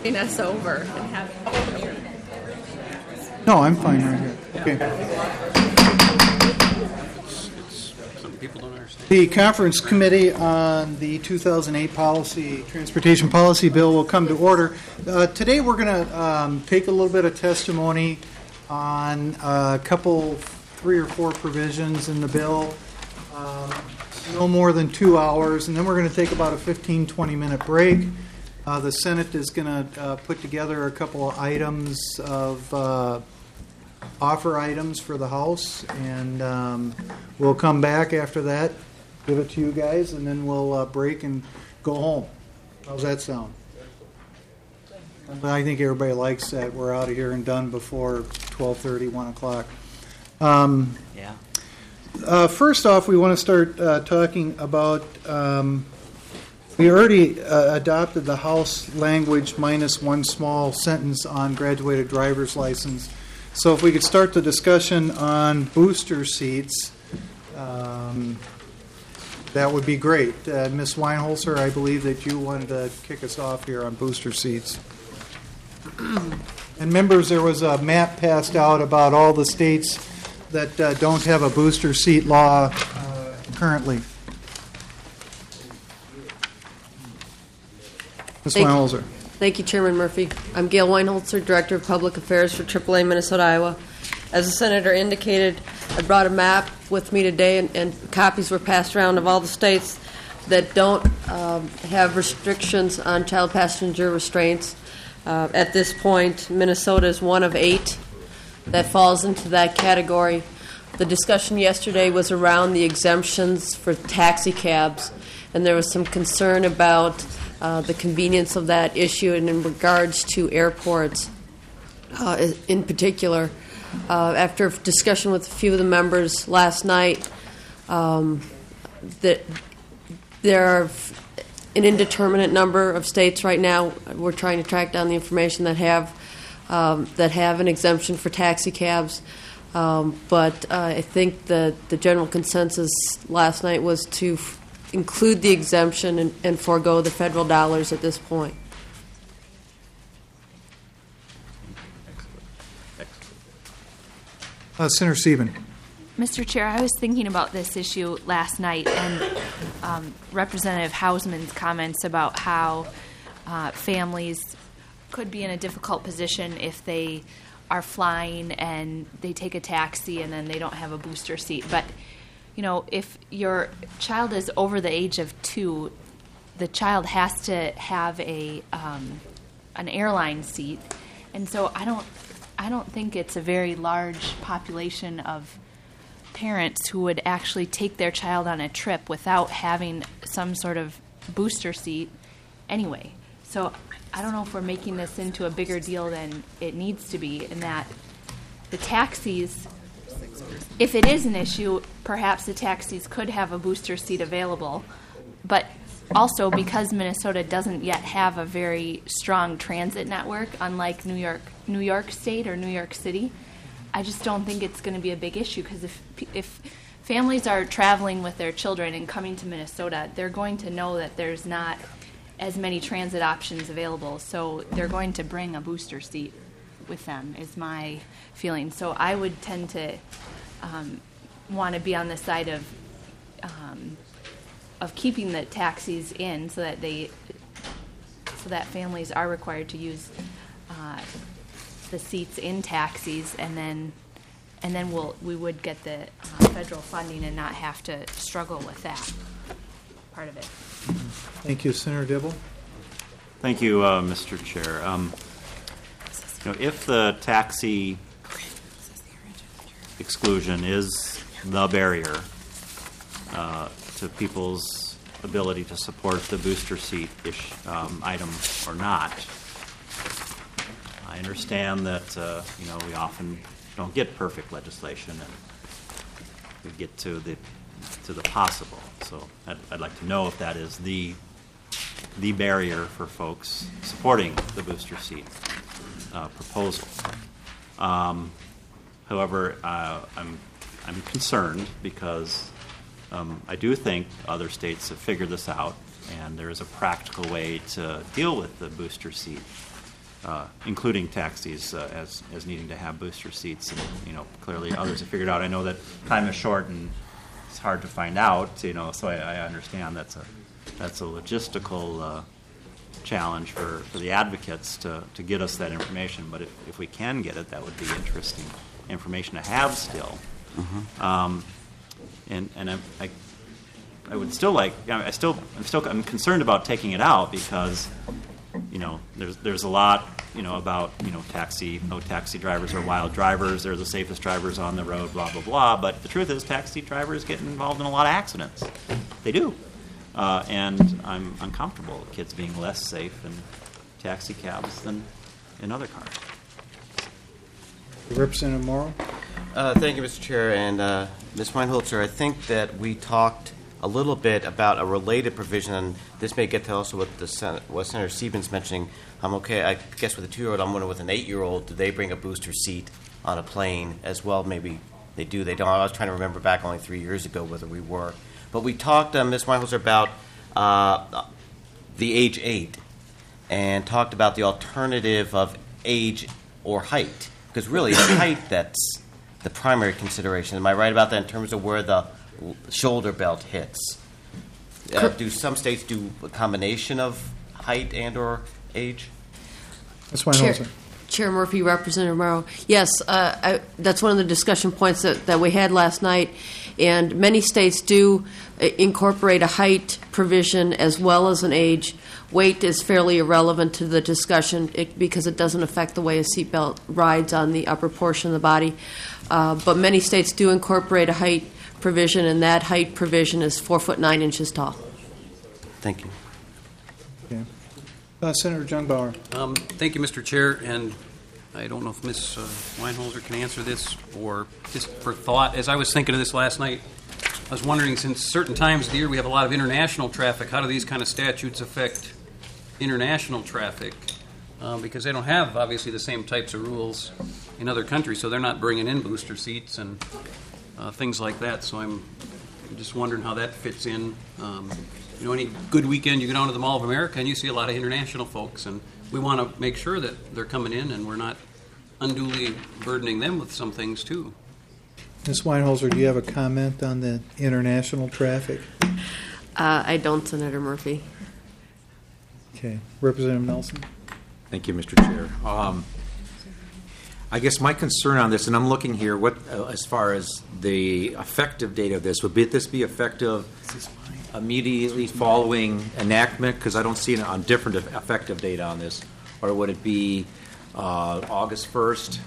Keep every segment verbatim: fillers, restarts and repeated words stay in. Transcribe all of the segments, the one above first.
us over and have. No, I'm fine right here. Okay. Some people don't understand. The conference committee on the two thousand eight policy, transportation policy bill will come to order. Uh, today we're going to um, take a little bit of testimony on a couple, three or four provisions in the bill. Um, no more than two hours, and then we're going to take about a fifteen, twenty minute break. Uh, the Senate is going to uh, put together a couple of items of uh, offer items for the House, and um, we'll come back after that, give it to you guys, and then we'll uh, break and go home. How's that sound? But I think everybody likes that. We're out of here and done before twelve thirty, one o'clock. Um, yeah. Uh, first off, we want to start uh, talking about, um, we already uh, adopted the House language minus one small sentence on graduated driver's license. So if we could start the discussion on booster seats, um, that would be great. Uh, Miz Weinholzer, I believe that you wanted to kick us off here on booster seats. And members, there was a map passed out about all the states that uh, don't have a booster seat law uh, currently. Miz Weinholzer. Thank you, Chairman Murphy. I'm Gail Weinholzer, Director of Public Affairs for triple A Minnesota, Iowa. As the Senator indicated, I brought a map with me today, and, and copies were passed around of all the states that don't um, have restrictions on child passenger restraints. Uh, at this point, Minnesota is one of eight that falls into that category. The discussion yesterday was around the exemptions for taxi cabs, and there was some concern about uh, the convenience of that issue and in regards to airports uh, in particular. Uh, after discussion with a few of the members last night, um, that there are an indeterminate number of states right now. We're trying to track down the information that have Um, that have an exemption for taxi cabs. Um, but uh, I think the, the general consensus last night was to f- include the exemption and, and forego the federal dollars at this point. Uh, Senator Sieben. Mister Chair, I was thinking about this issue last night, and um, Representative Hausman's comments about how uh, families could be in a difficult position if they are flying and they take a taxi and then they don't have a booster seat. But, you know, if your child is over the age of two, the child has to have a um, an airline seat, and so I don't I don't think it's a very large population of parents who would actually take their child on a trip without having some sort of booster seat anyway. So I don't know if we're making this into a bigger deal than it needs to be, in that the taxis, if it is an issue, perhaps the taxis could have a booster seat available. But also, because Minnesota doesn't yet have a very strong transit network, unlike New York, New York State or New York City, I just don't think it's going to be a big issue, because if if families are traveling with their children and coming to Minnesota, they're going to know that there's not as many transit options available, so they're going to bring a booster seat with them, is my feeling. So I would tend to um, want to be on the side of um, of keeping the taxis in, so that they so that families are required to use uh, the seats in taxis, and then and then we'll we would get the uh, federal funding and not have to struggle with that part of it. Thank you, Senator Dibble. Thank you, uh, Mister Chair. Um, you know, if the taxi exclusion is the barrier uh, to people's ability to support the booster seat ish, um, item or not, I understand that uh, you know we often don't get perfect legislation, and we get to the to the possible. So I'd, I'd like to know if that is the the barrier for folks supporting the booster seat uh, proposal. Um, however, uh, I'm I'm concerned because um, I do think other states have figured this out, and there is a practical way to deal with the booster seat uh, including taxis uh, as as needing to have booster seats. And you know, clearly others have figured out. I know that time is short and it's hard to find out. You know, so I, I understand that's a that's a logistical uh, challenge for, for the advocates to, to get us that information. But if, if we can get it, that would be interesting information to have still. Mm-hmm. Um, and and I, I I would still like I still I'm still I'm concerned about taking it out because you know there's there's a lot you know about you know taxi no taxi drivers are wild drivers, they're the safest drivers on the road, blah blah blah. But the truth is, taxi drivers get involved in a lot of accidents. They do. Uh, and I'm uncomfortable with kids being less safe in taxi cabs than in other cars. Representative Morrow? Uh, thank you, Mister Chair. And uh, Miz Weinholzer, I think that we talked a little bit about a related provision, and this may get to also what, the Sen- what Senator Stevens mentioning. I'm okay, I guess with a two-year-old, I'm wondering with an eight-year-old, do they bring a booster seat on a plane as well? Maybe they do, they don't. I was trying to remember back only three years ago whether we were. But we talked, uh, Miz Weinholzer, about uh, the age eight and talked about the alternative of age or height. Because really, it's height that's the primary consideration. Am I right about that in terms of where the shoulder belt hits? Uh, do some states do a combination of height and or age? Miz Chair, Weinholzer. Chair Murphy, Representative Morrow. Yes, uh, I, that's one of the discussion points that, that we had last night. And many states do uh, incorporate a height provision as well as an age. Weight is fairly irrelevant to the discussion it, because it doesn't affect the way a seatbelt rides on the upper portion of the body. Uh, but many states do incorporate a height provision, and that height provision is four foot nine inches tall. Thank you. Okay. Uh, Senator Jungbauer. Um, thank you, Mister Chair, and I don't know if Miz Uh, Weinholzer can answer this or just for thought. As I was thinking of this last night, I was wondering, since certain times of the year we have a lot of international traffic, how do these kind of statutes affect international traffic? Uh, because they don't have, obviously, the same types of rules in other countries, so they're not bringing in booster seats and uh, things like that. So I'm just wondering how that fits in. Um, you know, any good weekend you go down to the Mall of America and you see a lot of international folks, and we want to make sure that they're coming in and we're not unduly burdening them with some things too. Miz Weinholzer, do you have a comment on the international traffic? Uh, I don't, Senator Murphy. Okay. Representative Nelson? Thank you, Mister Chair. Um, I guess my concern on this, and I'm looking here, what uh, as far as the effective date of this, would be, this be effective immediately following enactment? Because I don't see it on different effective date on this. Or would it be uh, August first?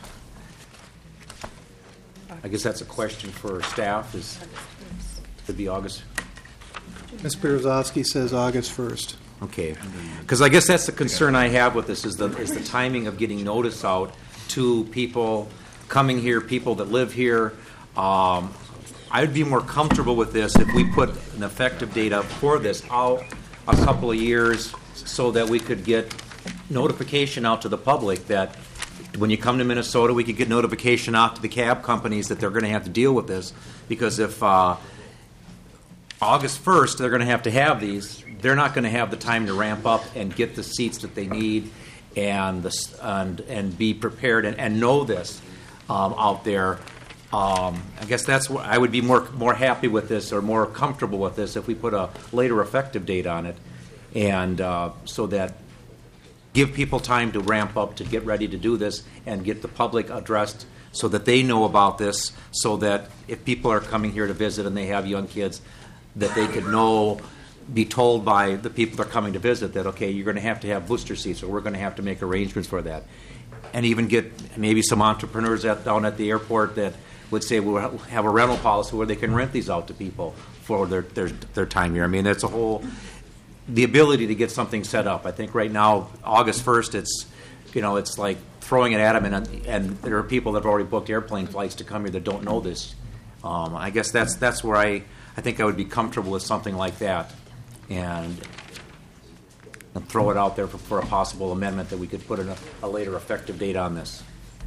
I guess that's a question for staff. Is could be August. Miz Berezovsky says August first. Okay, because I guess that's the concern I have with this is the is the timing of getting notice out to people coming here, people that live here. Um, I would be more comfortable with this if we put an effective date up for this out a couple of years, so that we could get notification out to the public that when you come to Minnesota, we could get notification out to the cab companies that they're going to have to deal with this. Because if uh, August first they're going to have to have these, they're not going to have the time to ramp up and get the seats that they need and the, and, and be prepared and, and know this um, out there. Um, I guess that's what I would be more more happy with this, or more comfortable with this, if we put a later effective date on it, and uh, so that give people time to ramp up to get ready to do this and get the public addressed so that they know about this, so that if people are coming here to visit and they have young kids, that they could know, be told by the people that are coming to visit that, okay, you're going to have to have booster seats, or we're going to have to make arrangements for that. And even get maybe some entrepreneurs at, down at the airport that would say we'll have a rental policy where they can rent these out to people for their, their, their time here. I mean, that's a whole... the ability to get something set up. I think right now, August first, it's, you know, it's like throwing it at them, and and there are people that have already booked airplane flights to come here that don't know this. Um, I guess that's that's where I, I think I would be comfortable with something like that, and, and throw it out there for, for a possible amendment that we could put in a, a later effective date on this.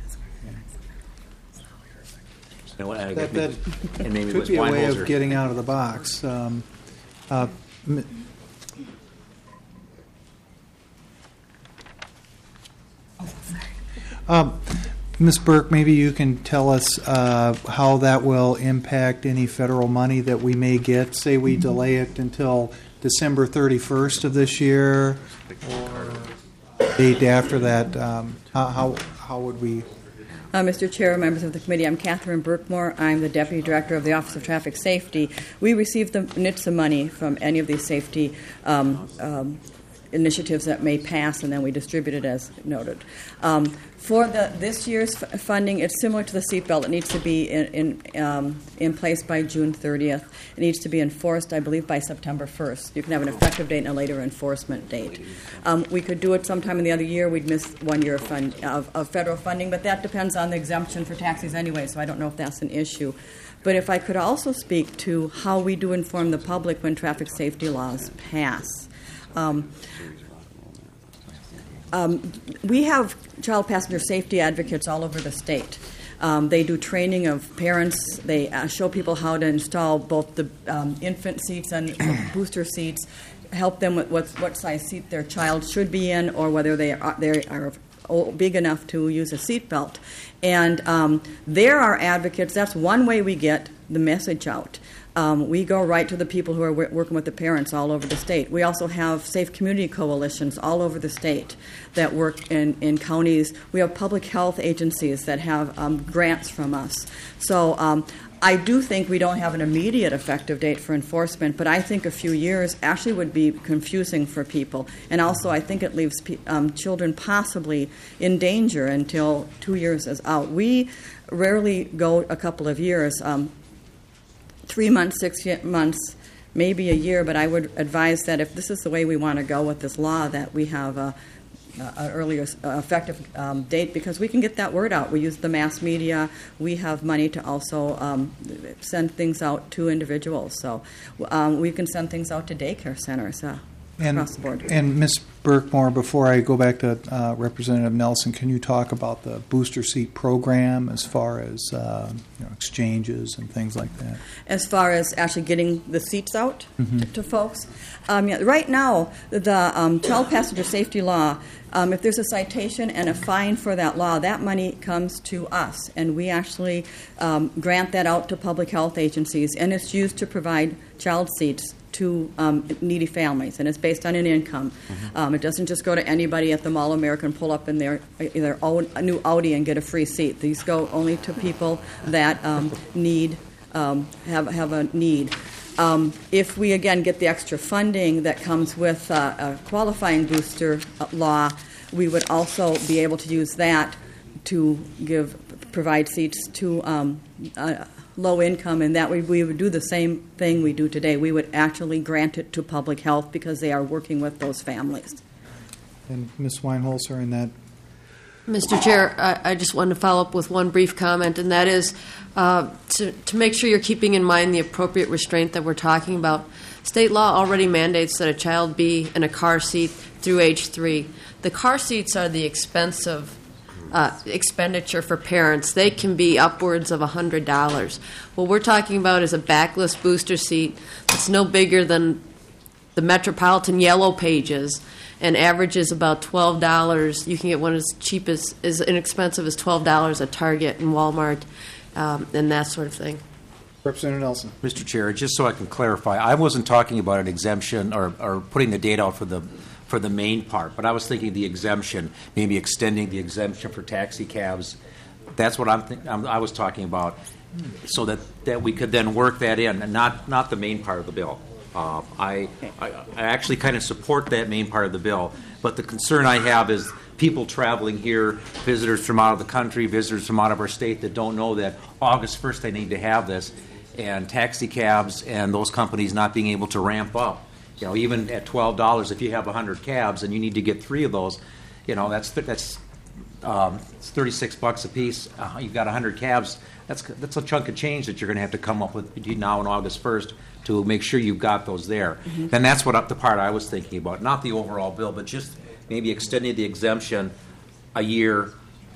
And, and I guess That, that maybe, and maybe it could was be a way Weinholzer. of getting out of the box. Um, uh, m- Um, Miz Burke, maybe you can tell us uh, how that will impact any federal money that we may get. Say we delay it until December thirty-first of this year, or date after that. Um, how, how how would we? Uh, Mister Chair, members of the committee, I'm Catherine Burkmore. I'm the Deputy Director of the Office of Traffic Safety. We receive the N H T S A money from any of these safety um, um, initiatives that may pass, and then we distribute it as noted. Um, for the this year's f- funding, it's similar to the seatbelt. It needs to be in in, um, in place by June thirtieth. It needs to be enforced, I believe, by September first. You can have an effective date and a later enforcement date. Um, we could do it sometime in the other year. We'd miss one year of, fund, of, of federal funding, but that depends on the exemption for taxis anyway, so I don't know if that's an issue. But if I could also speak to how we do inform the public when traffic safety laws pass. Um, um, we have child passenger safety advocates all over the state. Um, they do training of parents. They uh, show people how to install both the um, infant seats and booster seats, help them with what, what size seat their child should be in, or whether they are, they are big enough to use a seatbelt. And um, there are advocates. That's one way we get the message out. Um, we go right to the people who are w- working with the parents all over the state. We also have safe community coalitions all over the state that work in, in counties. We have public health agencies that have um, grants from us. So um, I do think we don't have an immediate effective date for enforcement, but I think a few years actually would be confusing for people. And also I think it leaves pe- um, children possibly in danger until two years is out. We rarely go a couple of years. Um, Three months, six months, maybe a year, but I would advise that if this is the way we want to go with this law, that we have a, a earlier uh, effective um, date, because we can get that word out. We use the mass media. We have money to also um, send things out to individuals. So um, we can send things out to daycare centers uh, And, across the board. and Miz Burkmore, before I go back to uh, Representative Nelson, can you talk about the booster seat program as far as uh, you know, exchanges and things like that? As far as actually getting the seats out Mm-hmm. to, to folks. Um, yeah, right now, the um, child passenger safety law, um, if there's a citation and a fine for that law, that money comes to us, and we actually um, grant that out to public health agencies, and it's used to provide child seats to um, needy families, and it's based on an income. Mm-hmm. Um, it doesn't just go to anybody at the Mall of America and pull up in their, their own a new Audi and get a free seat. These go only to people that um, need um, have have a need. Um, if we again get the extra funding that comes with uh, a qualifying booster law, we would also be able to use that to give provide seats to um, uh, low income, and that we, we would do the same thing we do today. We would actually grant it to public health because they are working with those families. And Miz Weinholzer, in that. Mister Chair, I, I just wanted to follow up with one brief comment, and that is uh, to, to make sure you're keeping in mind the appropriate restraint that we're talking about. State law already mandates that a child be in a car seat through age three. The car seats are the expensive uh, expenditure for parents. They can be upwards of one hundred dollars. What we're talking about is a backless booster seat that's no bigger than the Metropolitan Yellow Pages, and averages about twelve dollars. You can get one as cheap as, as inexpensive as twelve dollars at Target and Walmart, um, and that sort of thing. Representative Nelson. Mister Chair, just so I can clarify, I wasn't talking about an exemption or, or putting the date out for the for the main part, but I was thinking the exemption, maybe extending the exemption for taxi cabs. That's what I'm, think, I'm I was talking about, so that, that we could then work that in, and not not the main part of the bill. Uh, I, I I actually kind of support that main part of the bill, but the concern I have is people traveling here, visitors from out of the country, visitors from out of our state that don't know that August first they need to have this, and taxi cabs and those companies not being able to ramp up. You know, even at twelve dollars, if you have one hundred cabs and you need to get three of those, you know, that's that's um, it's thirty-six bucks a piece. Uh, you've got one hundred cabs. That's that's a chunk of change that you're going to have to come up with between now and August first to make sure you've got those there. Mm-hmm. And that's what the part I was thinking about, not the overall bill, but just maybe extending the exemption a year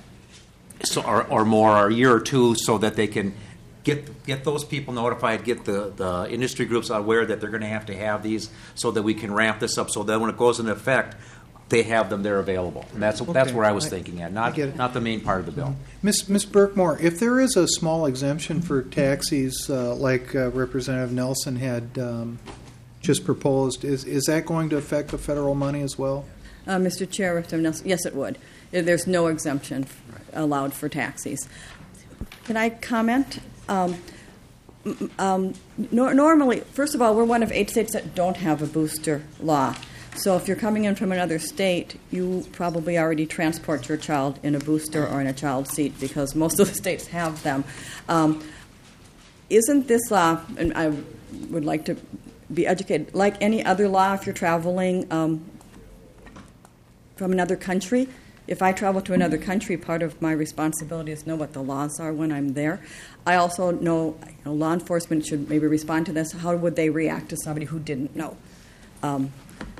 so, or, or more, or a year or two, so that they can get get those people notified, get the, the industry groups aware that they're going to have to have these, so that we can ramp this up. So then when it goes into effect, they have them there available. And that's that's Okay. where I was I- thinking at, I not get it. not the main part of the bill. Miss Miss Burkmore, if there is a small exemption for taxis, uh, like uh, Representative Nelson had um, just proposed, is is that going to affect the federal money as well? Uh, Mister Chair, Representative Nelson, yes, it would. Uh, There's no exemption allowed for taxis. Can I comment? Um, m- um, nor- normally, first of all, we're one of eight states that don't have a booster law. So if you're coming in from another state, you probably already transport your child in a booster or in a child seat because most of the states have them. Um, isn't this law, and I would like to be educated, like any other law if you're traveling um, from another country? If I travel to another country, part of my responsibility is to know what the laws are when I'm there. I also know, you know law enforcement should maybe respond to this. How would they react to somebody who didn't know? Um,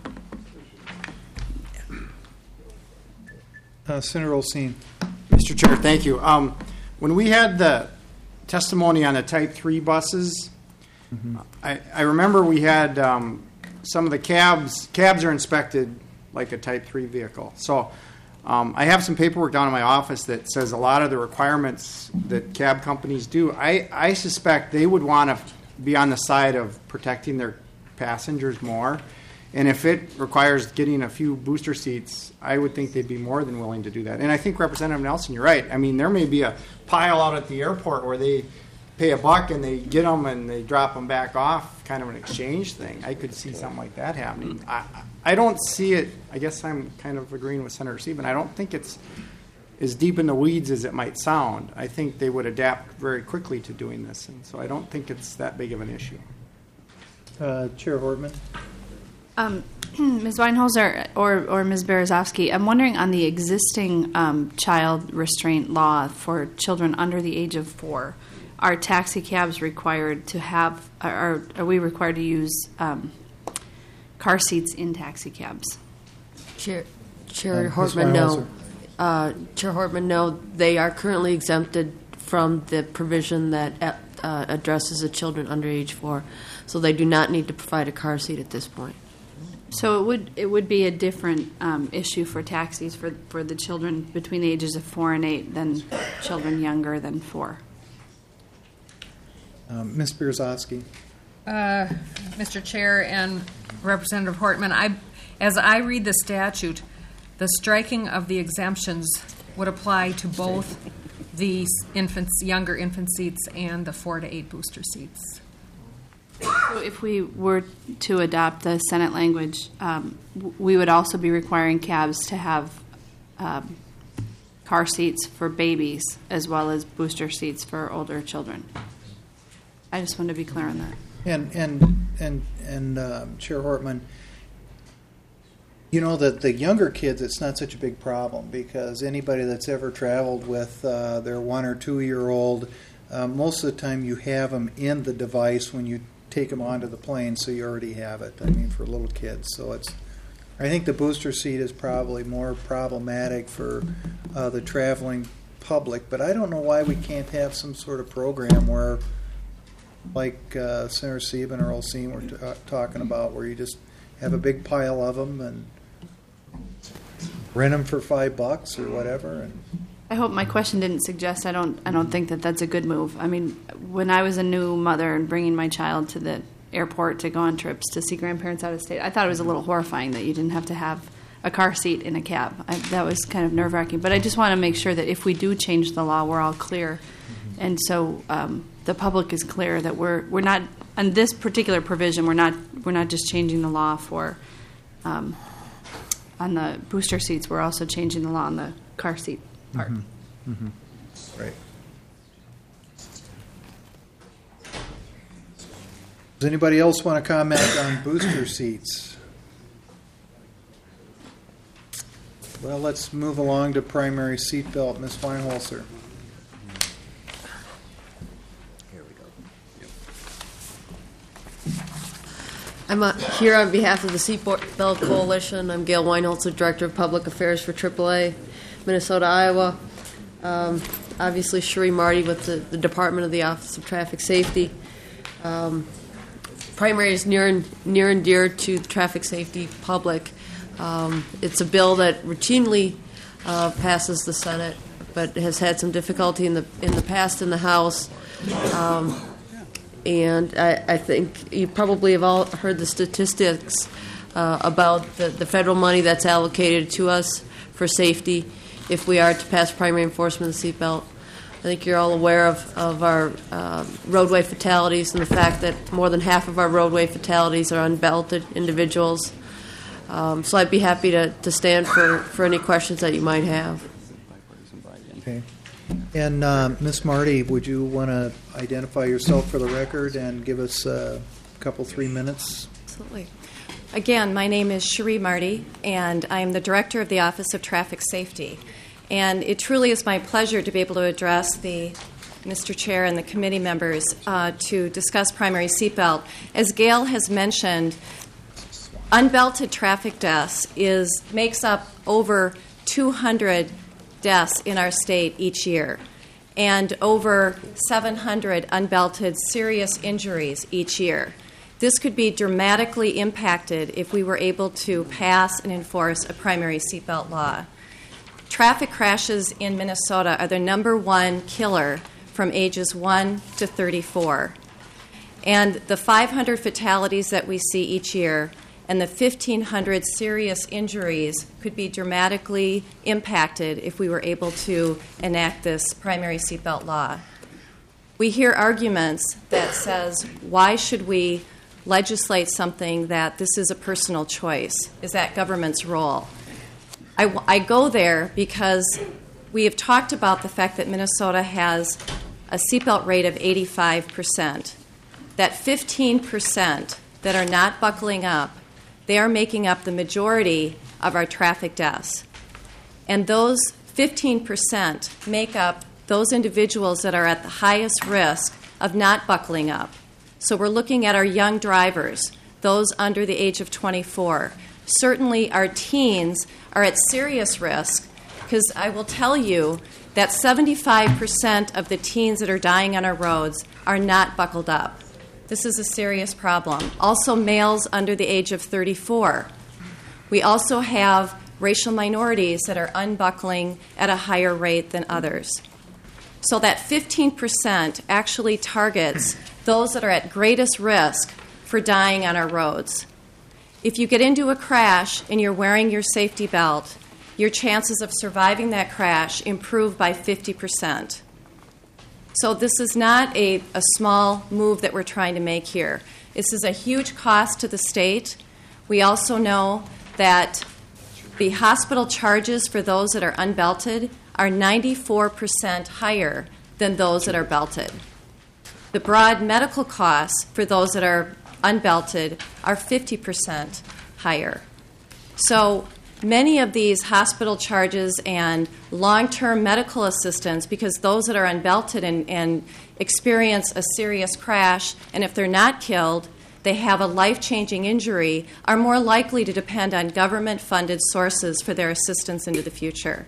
Uh, Senator Olsine. Mister Chair, thank you. Um, when we had the testimony on the Type three buses, I, I remember we had um, some of the cabs. Cabs are inspected like a Type three vehicle. So um, I have some paperwork down in my office that says a lot of the requirements that cab companies do. I, I suspect they would want to be on the side of protecting their passengers more. And if it requires getting a few booster seats, I would think they'd be more than willing to do that. And I think Representative Nelson, you're right. I mean, there may be a pile out at the airport where they pay a buck and they get them and they drop them back off, kind of an exchange thing. I could see something like that happening. I, I don't see it. I guess I'm kind of agreeing with Senator Sieben. I don't think it's as deep in the weeds as it might sound. I think they would adapt very quickly to doing this, and so I don't think it's that big of an issue. Uh, Chair Hortman. Um, Miz Weinholzer or, or Miz Berezovsky, I'm wondering on the existing um, child restraint law for children under the age of four, are taxi cabs required to have, are, are we required to use um, car seats in taxi cabs? Chair, Chair Uh, Miz Hortman, no. Weinholzer. Uh, Chair Hortman, no. They are currently exempted from the provision that uh, addresses the children under age four, so they do not need to provide a car seat at this point. So it would it would be a different um, issue for taxis for for the children between the ages of four and eight than children younger than four. Um, Miz Berezovsky. Uh, Mister Chair and Representative Hortman, I, as I read the statute, the striking of the exemptions would apply to both the infants, younger infant seats and the four to eight booster seats. So if we were to adopt the Senate language, um, w- we would also be requiring cabs to have um, car seats for babies as well as booster seats for older children. I just wanted to be clear on that. And and and and um, Chair Hortman, you know that the younger kids, it's not such a big problem because anybody that's ever traveled with uh, their one or two year old, uh, most of the time you have them in the device when you take them onto the plane, so you already have it. I mean, for little kids, so it's. I think the booster seat is probably more problematic for uh, the traveling public, but I don't know why we can't have some sort of program where, like uh, Senator Sieben or Olsine were t- uh, talking about, where you just have a big pile of them and rent them for five bucks or whatever. And I hope my question didn't suggest I don't I don't think that that's a good move. I mean, when I was a new mother and bringing my child to the airport to go on trips to see grandparents out of state, I thought it was a little horrifying that you didn't have to have a car seat in a cab. I, that was kind of nerve-wracking. But I just want to make sure that if we do change the law, we're all clear. And so um, the public is clear that we're we're not on this particular provision. We're not we're not just changing the law for um, on the booster seats. We're also changing the law on the car seat part. Mm-hmm. Mm-hmm. Right. Does anybody else want to comment on booster seats? Well, let's move along to primary seatbelt. Miz Weinholzer. I'm uh, here on behalf of the Seatbelt Coalition. I'm Gail Weinholzer, Director of Public Affairs for triple A, Minnesota, Iowa. Um, obviously, Sheree Marty with the, the Department of the Office of Traffic Safety. Um, primary is near and, near and dear to the traffic safety public. Um, it's a bill that routinely uh, passes the Senate, but has had some difficulty in the in the past in the House. Um, and I, I think you probably have all heard the statistics uh, about the, the federal money that's allocated to us for safety if we are to pass primary enforcement of the seatbelt. I think you're all aware of, of our uh, roadway fatalities and the fact that more than half of our roadway fatalities are unbelted individuals. Um, so I'd be happy to, to stand for, for any questions that you might have. Okay. And uh, Miz Marty, would you want to identify yourself for the record and give us a couple, three minutes? Absolutely. Again, my name is Cherie Marty, and I am the Director of the Office of Traffic Safety. And it truly is my pleasure to be able to address the Mister Chair and the committee members uh, to discuss primary seatbelt. As Gail has mentioned, unbelted traffic deaths is makes up over two hundred deaths in our state each year, and over seven hundred unbelted serious injuries each year. This could be dramatically impacted if we were able to pass and enforce a primary seatbelt law. Traffic crashes in Minnesota are the number one killer from ages one to thirty-four. And the five hundred fatalities that we see each year and the fifteen hundred serious injuries could be dramatically impacted if we were able to enact this primary seatbelt law. We hear arguments that says, why should we legislate something that this is a personal choice? Is that government's role? I, I go there because we have talked about the fact that Minnesota has a seatbelt rate of eighty-five percent. That fifteen percent that are not buckling up, they are making up the majority of our traffic deaths. And those fifteen percent make up those individuals that are at the highest risk of not buckling up. So we're looking at our young drivers, those under the age of twenty-four. Certainly our teens are at serious risk, because I will tell you that seventy-five percent of the teens that are dying on our roads are not buckled up. This is a serious problem. Also, males under the age of thirty-four. We also have racial minorities that are unbuckling at a higher rate than others. So that fifteen percent actually targets those that are at greatest risk for dying on our roads. If you get into a crash and you're wearing your safety belt, your chances of surviving that crash improve by fifty percent. So this is not a, a small move that we're trying to make here. This is a huge cost to the state. We also know that the hospital charges for those that are unbelted are ninety-four percent higher than those that are belted. The broad medical costs for those that are unbelted are fifty percent higher. So many of these hospital charges and long-term medical assistance, because those that are unbelted and, and experience a serious crash, and if they're not killed, they have a life-changing injury, are more likely to depend on government-funded sources for their assistance into the future.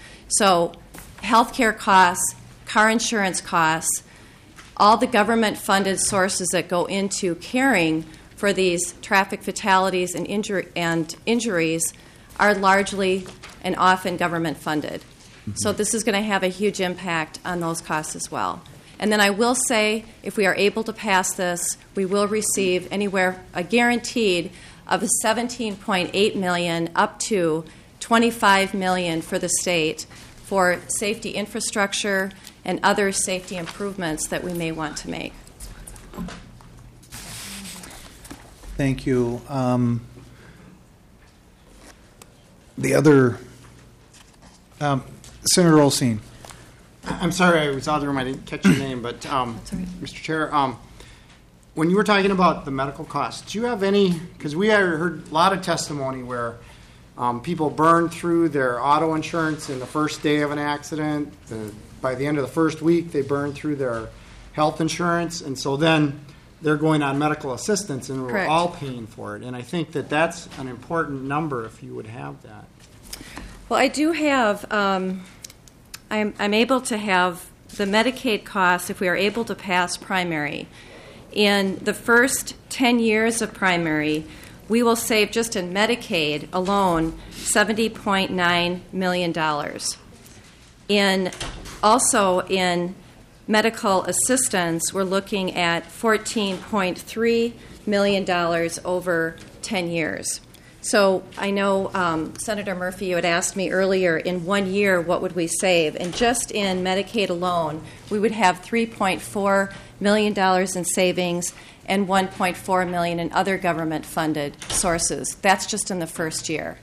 So healthcare costs, car insurance costs, all the government-funded sources that go into caring for these traffic fatalities and, injur- and injuries are largely and often government-funded. Mm-hmm. So this is going to have a huge impact on those costs as well. And then I will say, if we are able to pass this, we will receive anywhere a guaranteed of seventeen point eight million dollars up to twenty-five million dollars for the state for safety infrastructure and other safety improvements that we may want to make. Thank you. Um, the other, um, Senator Olsen. I'm sorry, I was out of the room. I didn't catch your name, but um, Mister Chair, um, when you were talking about the medical costs, do you have any? Because we heard a lot of testimony where um, people burn through their auto insurance in the first day of an accident. The, by the end of the first week, they burn through their health insurance, and so then they're going on medical assistance, and we're Correct. all paying for it. And I think that that's an important number if you would have that. Well, I do have, um, I'm, I'm able to have the Medicaid costs if we are able to pass primary. In the first ten years of primary, we will save just in Medicaid alone seventy point nine million dollars. In also in medical assistance, we're looking at fourteen point three million dollars over ten years. So I know, um, Senator Murphy, you had asked me earlier, in one year, what would we save? And just in Medicaid alone, we would have three point four million dollars in savings and one point four million dollars in other government-funded sources. That's just in the first year.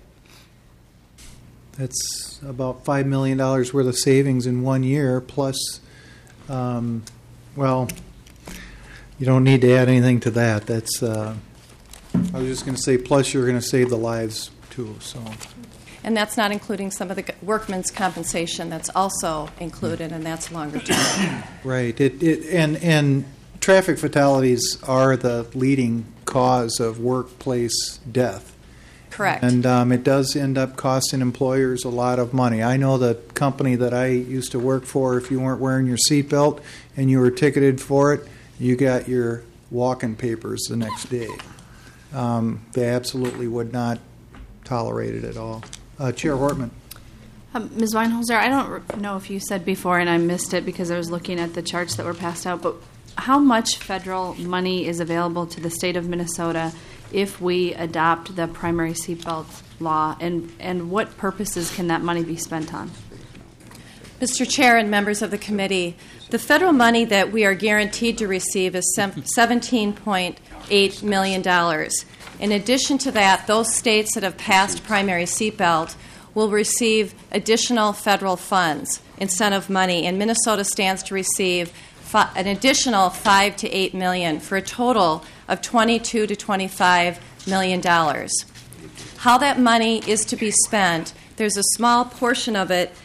That's about five million dollars worth of savings in one year, plus, um, well, you don't need to add anything to that. That's, uh, I was just going to say, plus you're going to save the lives, too, so. And that's not including some of the g- workman's compensation that's also included, and that's longer term. Right. It, it, and, and traffic fatalities are the leading cause of workplace death. Correct. And um, it does end up costing employers a lot of money. I know the company that I used to work for, if you weren't wearing your seatbelt and you were ticketed for it, you got your walking papers the next day. Um, they absolutely would not tolerate it at all. Uh, Chair Hortman. Um, Miz Weinholzer, I don't r- know if you said before, and I missed it because I was looking at the charts that were passed out, but how much federal money is available to the state of Minnesota if we adopt the primary seatbelt law, and, and what purposes can that money be spent on? Mister Chair and members of the committee, the federal money that we are guaranteed to receive is seventeen point eight million dollars. In addition to that, those states that have passed primary seatbelt will receive additional federal funds, incentive money, and Minnesota stands to receive fi- an additional five to eight million for a total of twenty-two to twenty-five million dollars. How that money is to be spent, there's a small portion of it,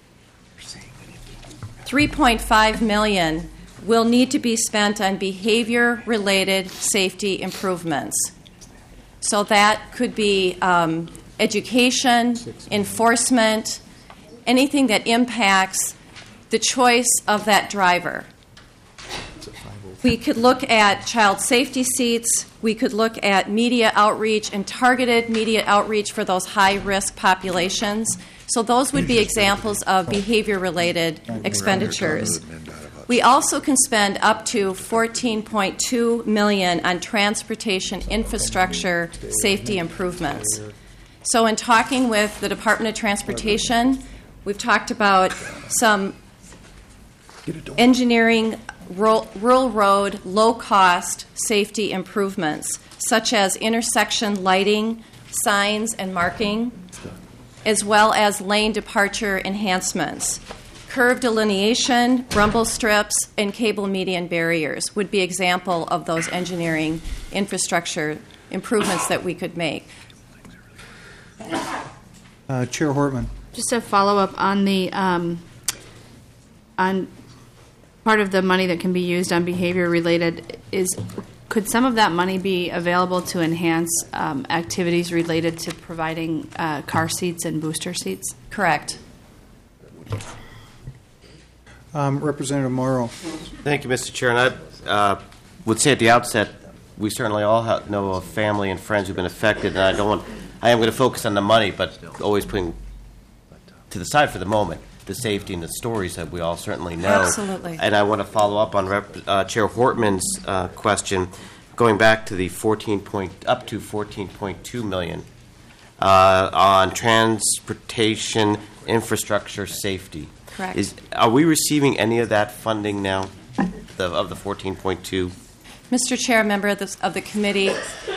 three point five million dollars will need to be spent on behavior-related safety improvements. So that could be um, education, enforcement, anything that impacts the choice of that driver. We could look at child safety seats. We could look at media outreach and targeted media outreach for those high-risk populations. So those would be examples of behavior-related expenditures. We also can spend up to fourteen point two million dollars on transportation infrastructure safety improvements. So in talking with the Department of Transportation, we've talked about some engineering rural, rural road low-cost safety improvements, such as intersection lighting, signs, and marking, as well as lane departure enhancements. Curve delineation, rumble strips, and cable median barriers would be example of those engineering infrastructure improvements that we could make. Uh, Chair Hortman. Just a follow-up on the um, on part of the money that can be used on behavior-related is, could some of that money be available to enhance um, activities related to providing uh, car seats and booster seats? Correct. Um, Representative Morrow. Thank you, Mister Chair. And I uh, would say at the outset, we certainly all have, know of family and friends who've been affected, and I don't want, I am going to focus on the money, but always putting to the side for the moment the safety and the stories that we all certainly know. Absolutely. And I want to follow up on Rep, uh, Chair Hortman's uh, question, going back to the fourteen point up to fourteen point two million uh, on transportation infrastructure safety. Correct. Is, are we receiving any of that funding now, the, of the fourteen point two? Mister Chair, member of the, of the committee,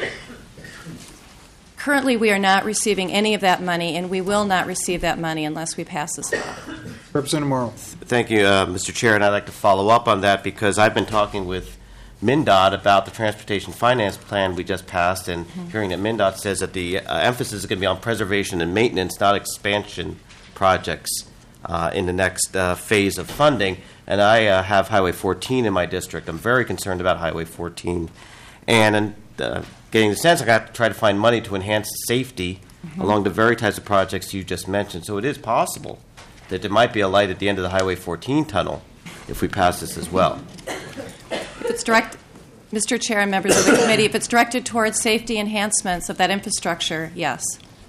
currently we are not receiving any of that money, and we will not receive that money unless we pass this law. Representative Morrow. Thank you, uh, Mister Chair, and I'd like to follow up on that because I've been talking with MnDOT about the transportation finance plan we just passed, and mm-hmm. hearing that MnDOT says that the uh, emphasis is going to be on preservation and maintenance, not expansion projects uh, in the next uh, phase of funding. And I uh, have Highway fourteen in my district. I'm very concerned about Highway fourteen. And uh, getting the sense I got to try to find money to enhance safety mm-hmm. along the very types of projects you just mentioned. So it is possible that there might be a light at the end of the Highway fourteen tunnel if we pass this as well. If it's direct, Mister Chair and members of the committee, if it's directed towards safety enhancements of that infrastructure, yes.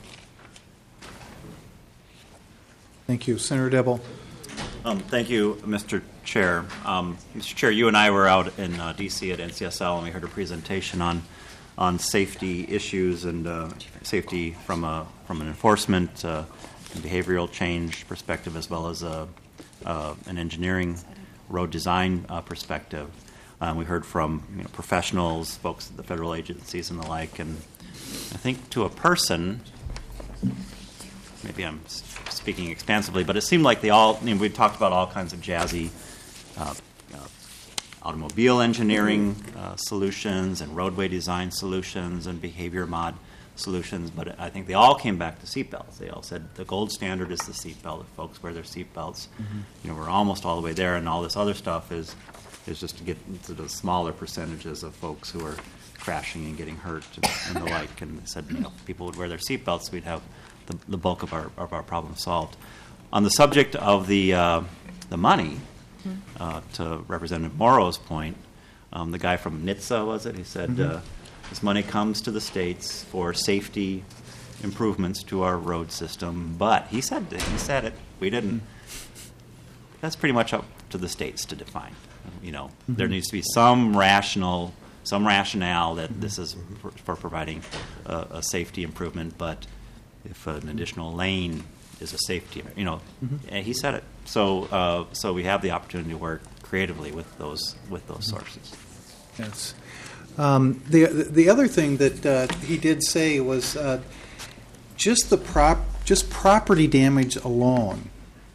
Thank you. Senator Dibble. Um, thank you, Mister Chair. Um, Mister Chair, you and I were out in uh, D C at N C S L, and we heard a presentation on on safety issues and uh, safety from a from an enforcement uh, and behavioral change perspective, as well as a, uh, an engineering road design uh, perspective. Um, we heard from you know, professionals, folks at the federal agencies, and the like. And I think to a person, maybe I'm speaking expansively, but it seemed like they all, I mean, we talked about all kinds of jazzy uh, uh, automobile engineering uh, solutions and roadway design solutions and behavior mod solutions, but I think they all came back to seatbelts. They all said the gold standard is the seatbelt. If folks wear their seatbelts, mm-hmm. you know, we're almost all the way there, and all this other stuff is is just to get into the smaller percentages of folks who are crashing and getting hurt and, and the like. And they said, you know, if people would wear their seatbelts, we'd have the, the bulk of our of our problem solved. On the subject of the uh, the money, uh, to Representative Morrow's point, um, the guy from N H T S A, was it? He said mm-hmm. uh, this money comes to the states for safety improvements to our road system, but he said he said it. We didn't. That's pretty much up to the states to define. You know, mm-hmm. there needs to be some rational, some rationale that mm-hmm. this is for, for providing a, a safety improvement. But if an additional lane is a safety, you know, mm-hmm. he said it. So, uh, so we have the opportunity to work creatively with those with those sources. Yes. Um, the the other thing that uh, he did say was uh, just the prop just property damage alone.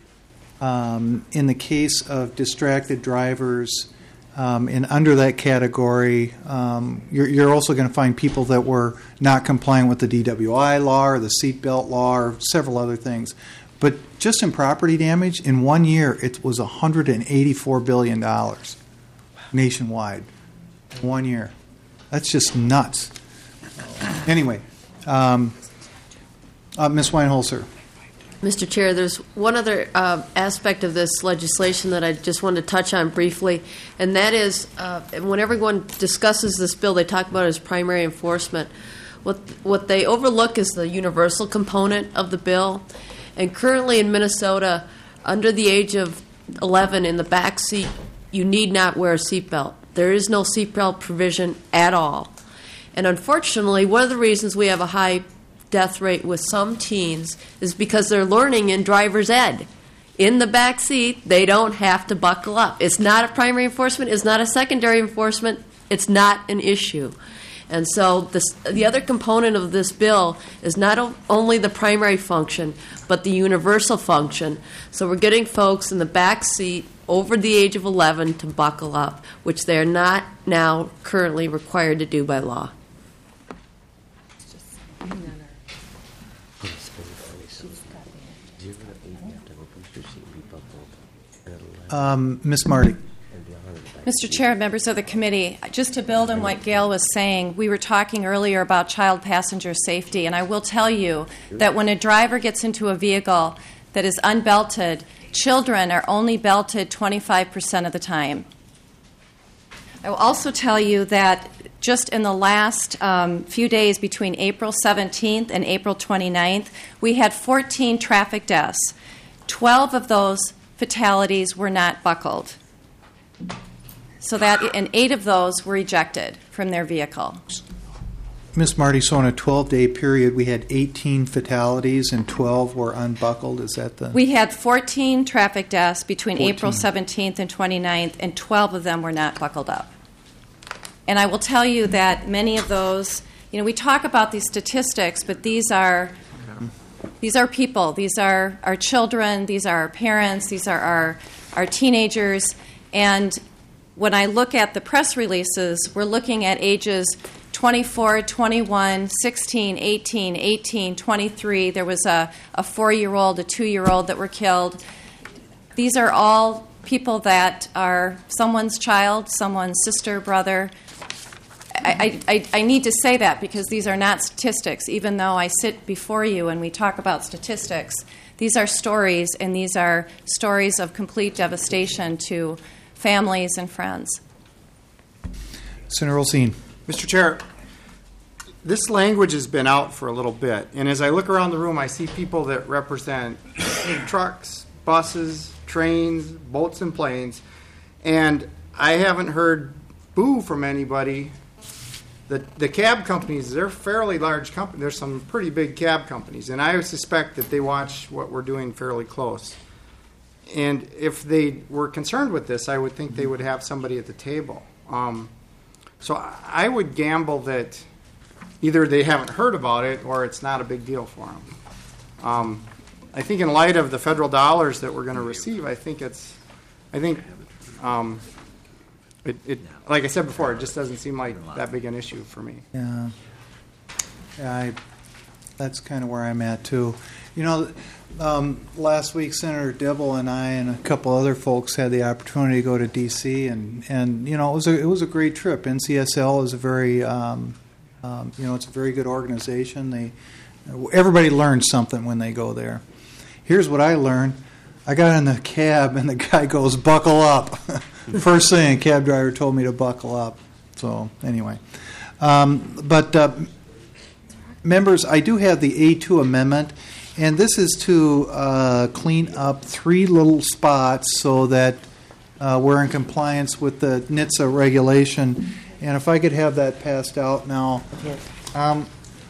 Um, in the case of distracted drivers, um, and under that category, um, you're, you're also going to find people that were not compliant with the D W I law or the seatbelt law or several other things. But just in property damage, in one year, it was one hundred eighty-four billion dollars nationwide. In one year. That's just nuts. Anyway, um, uh, Miz Weinholzer. Mister Chair, there's one other uh, aspect of this legislation that I just wanted to touch on briefly, and that is uh, when everyone discusses this bill, they talk about it as primary enforcement. What what they overlook is the universal component of the bill. And currently in Minnesota, under the age of eleven in the back seat, you need not wear a seatbelt. There is no seatbelt provision at all. And unfortunately, one of the reasons we have a high death rate with some teens is because they're learning in driver's ed. In the back seat, they don't have to buckle up. It's not a primary enforcement. It's not a secondary enforcement. It's not an issue. And so this, the other component of this bill is not o- only the primary function, but the universal function. So we're getting folks in the back seat over the age of eleven to buckle up, which they're not now currently required to do by law. Um, Miz Marty. Mister Chair, members of the committee, just to build on what Gail was saying, we were talking earlier about child passenger safety, and I will tell you that when a driver gets into a vehicle that is unbelted, children are only belted twenty-five percent of the time. I will also tell you that just in the last um, few days between April seventeenth and April twenty-ninth, we had fourteen traffic deaths. twelve of those fatalities were not buckled. So that, and eight of those were ejected from their vehicle. Miz Marty, so in a twelve-day period, we had eighteen fatalities and twelve were unbuckled. Is that the... We had fourteen traffic deaths between fourteen. April seventeenth and twenty-ninth, and twelve of them were not buckled up. And I will tell you that many of those, you know, we talk about these statistics, but these are these are people. These are our children. These are our parents. These are our, our teenagers. And when I look at the press releases, we're looking at ages twenty-four, twenty-one, sixteen, eighteen, eighteen, twenty-three. There was a, a four-year-old, a two-year-old that were killed. These are all people that are someone's child, someone's sister, brother. I, I, I need to say that because these are not statistics. Even though I sit before you and we talk about statistics, these are stories, and these are stories of complete devastation to families and friends. Senator Olsine. Mister Chair, this language has been out for a little bit, and as I look around the room, I see people that represent trucks, buses, trains, boats, and planes, and I haven't heard boo from anybody. The, the cab companies, they're fairly large companies. There's some pretty big cab companies, and I suspect that they watch what we're doing fairly close. And if they were concerned with this, I would think they would have somebody at the table. Um, so I would gamble that either they haven't heard about it or it's not a big deal for them. Um, I think in light of the federal dollars that we're going to receive, I think it's, I think, um, it, it, like I said before, it just doesn't seem like that big an issue for me. Yeah, yeah, I, that's kind of where I'm at too. You know, um, last week Senator Dibble and I and a couple other folks had the opportunity to go to D C and and you know it was a it was a great trip. N C S L is a very um, um, you know it's a very good organization. They everybody learns something when they go there. Here's what I learned. I got in the cab and the guy goes, "Buckle up." First thing, a cab driver told me to buckle up. So anyway, um, but uh, members, I do have the A two amendment, and this is to uh, clean up three little spots so that uh, we're in compliance with the N H T S A regulation. And if I could have that passed out now. Um,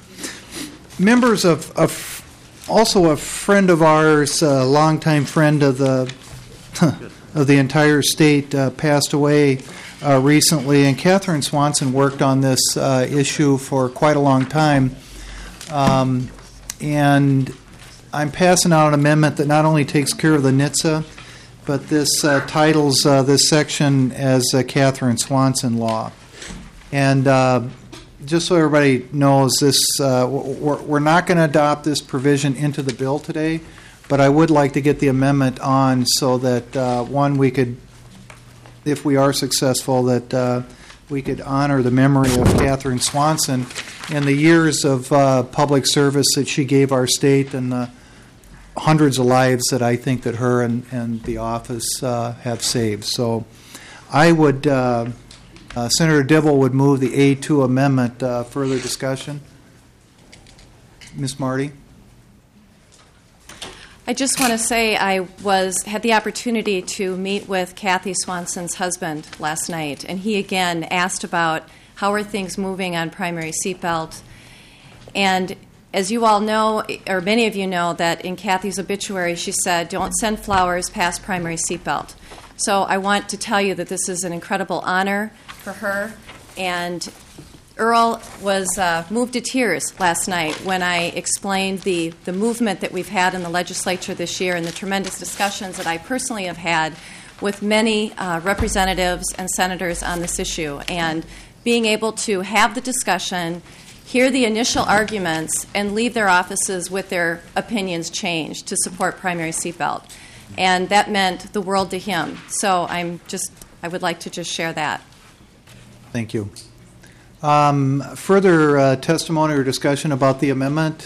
members of, of also a friend of ours, a longtime friend of the of the entire state, uh, passed away uh, recently, and Catherine Swanson worked on this uh, issue for quite a long time. Um, and I'm passing out an amendment that not only takes care of the N H T S A, but this uh, titles uh, this section as uh, Catherine Swanson law. And uh, just so everybody knows, this uh, we're, we're not going to adopt this provision into the bill today, but I would like to get the amendment on so that, uh, one, we could, if we are successful, that uh, we could honor the memory of Catherine Swanson and the years of uh, public service that she gave our state and the hundreds of lives that I think that her and, and the office uh, have saved. So I would, uh, uh, Senator Dibble would move the A two amendment. Uh, further discussion? Miz Marty? I just want to say I was had the opportunity to meet with Kathy Swanson's husband last night, and he again asked about how are things moving on primary seatbelt. And as you all know, or many of you know, that in Kathy's obituary she said, "Don't send flowers past primary seatbelt." So I want to tell you that this is an incredible honor for her, and Earl was uh, moved to tears last night when I explained the, the movement that we've had in the legislature this year and the tremendous discussions that I personally have had with many uh, representatives and senators on this issue. And being able to have the discussion, hear the initial arguments, and leave their offices with their opinions changed to support primary seatbelt. And that meant the world to him. So I'm just, I would like to just share that. Thank you. Um, further uh, testimony or discussion about the amendment?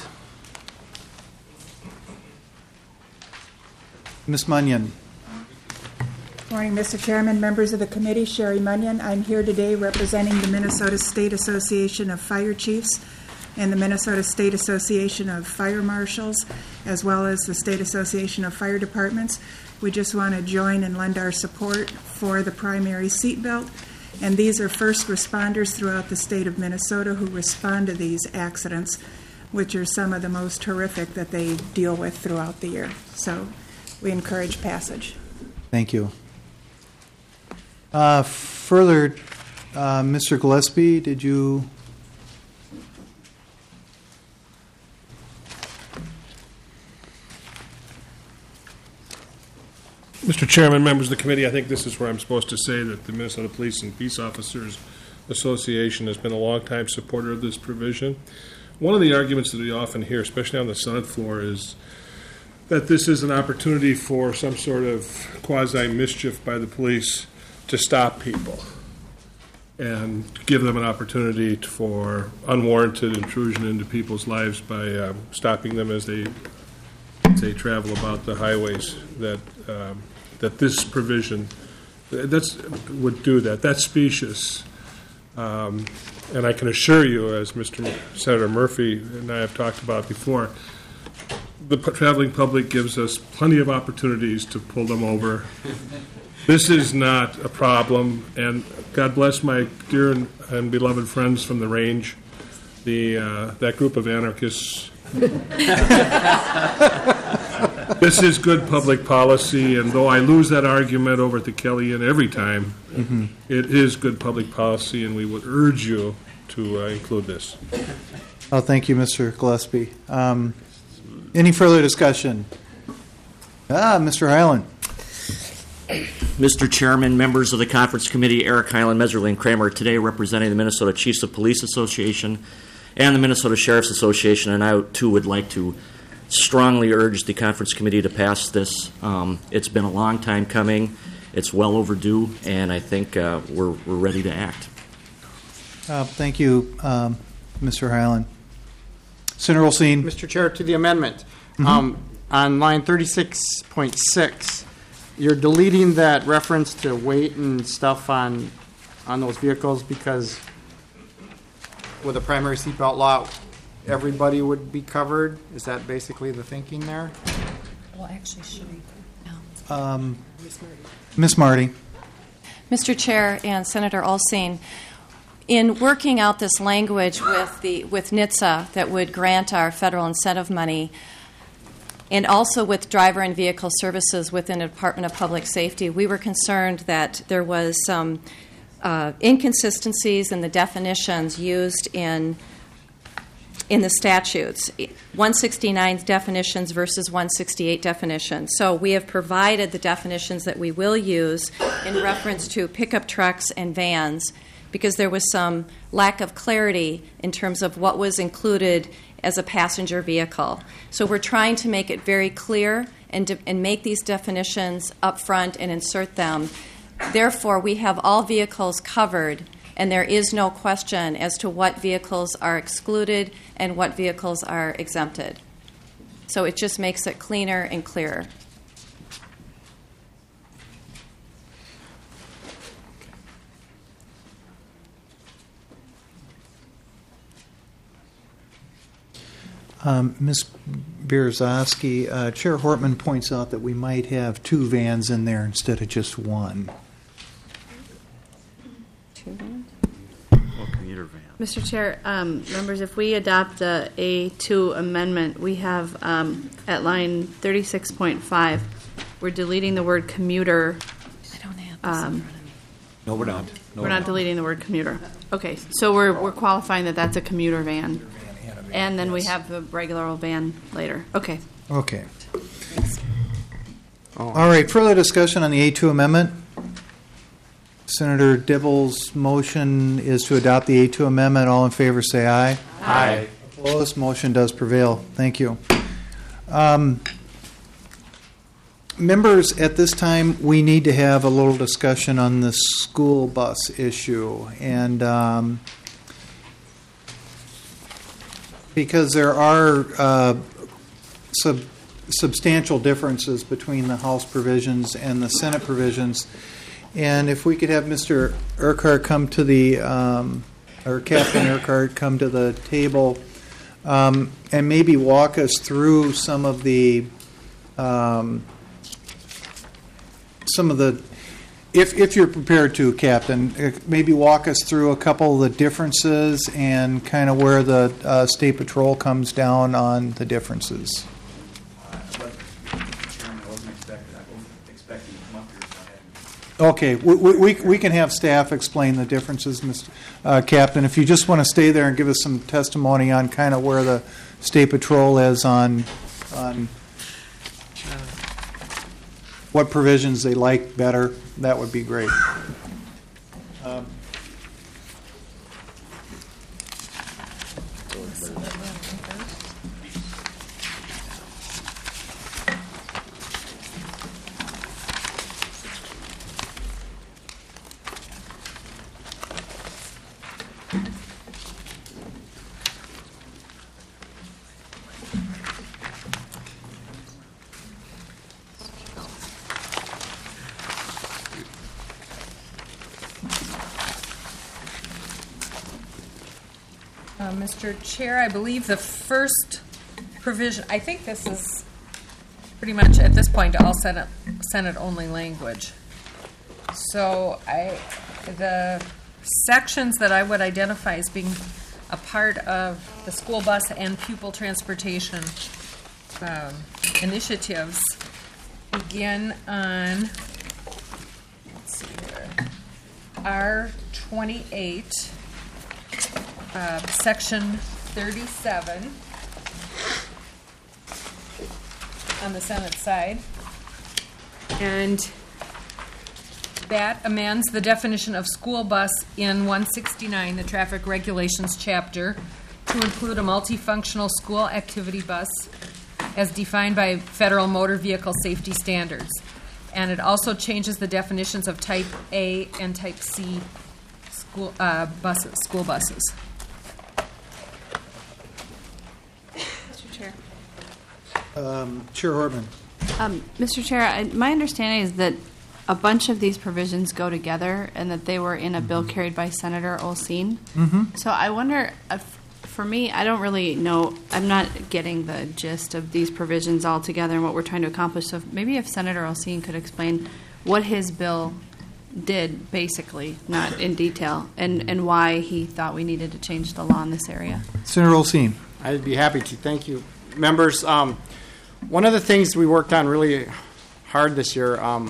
Miz Munyon. Good morning, Mister Chairman, members of the committee. Sherry Munyon. I'm here today representing the Minnesota State Association of Fire Chiefs and the Minnesota State Association of Fire Marshals, as well as the State Association of Fire Departments. We just want to join and lend our support for the primary seatbelt. And these are first responders throughout the state of Minnesota who respond to these accidents, which are some of the most horrific that they deal with throughout the year. So we encourage passage. Thank you. Uh, further, uh, Mister Gillespie, did you? Mister Chairman, members of the committee, I think this is where I'm supposed to say that the Minnesota Police and Peace Officers Association has been a longtime supporter of this provision. One of the arguments that we often hear, especially on the Senate floor, is that this is an opportunity for some sort of quasi-mischief by the police to stop people and give them an opportunity for unwarranted intrusion into people's lives by um, stopping them as they they travel about the highways. That um, that this provision that's would do that. That's specious. Um, and I can assure you, as Mister M- Senator Murphy and I have talked about before, the p- traveling public gives us plenty of opportunities to pull them over. This is not a problem, and God bless my dear and, and beloved friends from the range, the uh, that group of anarchists. This is good public policy, and though I lose that argument over at the Kelly Inn every time, Mm-hmm. it is good public policy, and we would urge you to uh, include this. Oh, thank you, Mister Gillespie. Um, any further discussion? Ah, Mister Highland. Mister Chairman, members of the Conference Committee, Eric Highland, Meserly, and Kramer, today representing the Minnesota Chiefs of Police Association and the Minnesota Sheriff's Association, and I, too, would like to strongly urge the Conference Committee to pass this. Um, it's been a long time coming. It's well overdue, and I think uh, we're, we're ready to act. Uh, thank you, um, Mister Highland. Senator Olsine. Mister Chair, to the amendment. Mhm. Um, on line thirty-six point six, you're deleting that reference to weight and stuff on on those vehicles because with a primary seatbelt law, everybody would be covered. Is that basically the thinking there? Well, actually, Sherry. Um, Miz Marty. Mister Chair and Senator Olsine, in working out this language with the with N H T S A that would grant our federal incentive money, and also with driver and vehicle services within the Department of Public Safety, we were concerned that there was some uh, inconsistencies in the definitions used in in the statutes, one sixty-nine definitions versus one sixty-eight definitions. So we have provided the definitions that we will use in reference to pickup trucks and vans, because there was some lack of clarity in terms of what was included as a passenger vehicle. So we're trying to make it very clear and, de- and make these definitions up front and insert them. Therefore, we have all vehicles covered, and there is no question as to what vehicles are excluded and what vehicles are exempted. So it just makes it cleaner and clearer. Um, Miz Bierzowski, uh, Chair Hortman points out that we might have two vans in there instead of just one. Two vans? Well, commuter van. Mister Chair, um, members, if we adopt a A two amendment, we have um, at line thirty-six point five, we're deleting the word commuter. I don't have this Um, in front of me. No, we're not. No, We're not deleting the word commuter. Okay, so we're, we're qualifying that that's a commuter van. And then we have the regular old van later. Okay. Okay. All right, further discussion on the A two amendment? Senator Dibble's motion is to adopt the A two amendment. All in favor say aye. Aye. Opposed? Motion does prevail. Thank you. Um, members, at this time, we need to have a little discussion on the school bus issue. And um, because there are uh, sub- substantial differences between the House provisions and the Senate provisions. And if we could have Mister Urquhart come to the, um, or Captain Urquhart come to the table um, and maybe walk us through some of the, um, some of the, if if you're prepared to, Captain, uh, maybe walk us through a couple of the differences and kind of where the uh, State Patrol comes down on the differences. Okay, we, we, we can have staff explain the differences, Mister Uh, Captain. If you just want to stay there and give us some testimony on kind of where the State Patrol is on, on what provisions they like better, that would be great. Um, Uh, Mister Chair, I believe the first provision, I think this is pretty much at this point all Senate, Senate-only language. So I, the sections that I would identify as being a part of the school bus and pupil transportation um, initiatives begin on, let's see here, R twenty-eight, uh, section thirty-seven on the Senate side. And that amends the definition of school bus in one sixty-nine, the traffic regulations chapter, to include a multifunctional school activity bus as defined by federal motor vehicle safety standards. And it also changes the definitions of type A and type C school uh, buses, school buses. Mister Chair. Um, Chair Hortman. Um, Mister Chair, I, my understanding is that a bunch of these provisions go together and that they were in a bill carried by Senator Olsine. Mm-hmm. So I wonder, if, for me, I don't really know, I'm not getting the gist of these provisions all together and what we're trying to accomplish. So maybe if Senator Olsine could explain what his bill did, basically, not in detail, and, and why he thought we needed to change the law in this area. Senator Olsine. I'd be happy to. Thank you. Members, um, one of the things we worked on really hard this year um,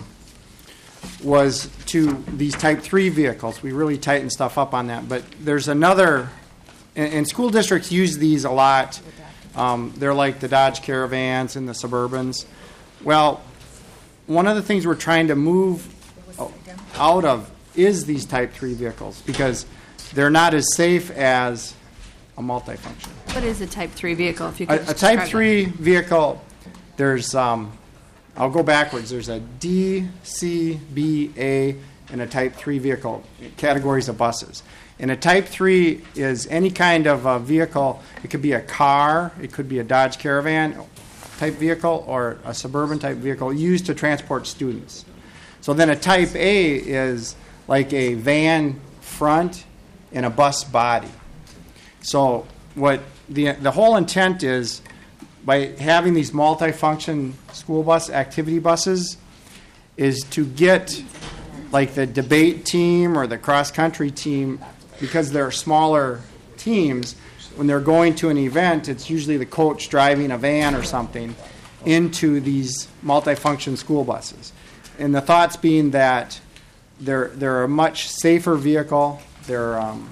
was to these type three vehicles. We really tightened stuff up on that. But there's another, and, and school districts use these a lot. Um, they're like the Dodge Caravans and the Suburbans. Well, one of the things we're trying to move out of is these type three vehicles because they're not as safe as a multifunction. What is a type three vehicle? If you could A, a just type describe three it. vehicle, there's, um, I'll go backwards. There's a D, C, B, A, and a type three vehicle, categories of buses. And a type three is any kind of a vehicle. It could be a car, it could be a Dodge Caravan type vehicle, or a Suburban type vehicle used to transport students. So then a type A is like a van front and a bus body. So what the the whole intent is, by having these multifunction school bus activity buses, is to get like the debate team or the cross country team, because they're smaller teams, when they're going to an event, it's usually the coach driving a van or something into these multifunction school buses. And the thoughts being that they're they're a much safer vehicle. They're um,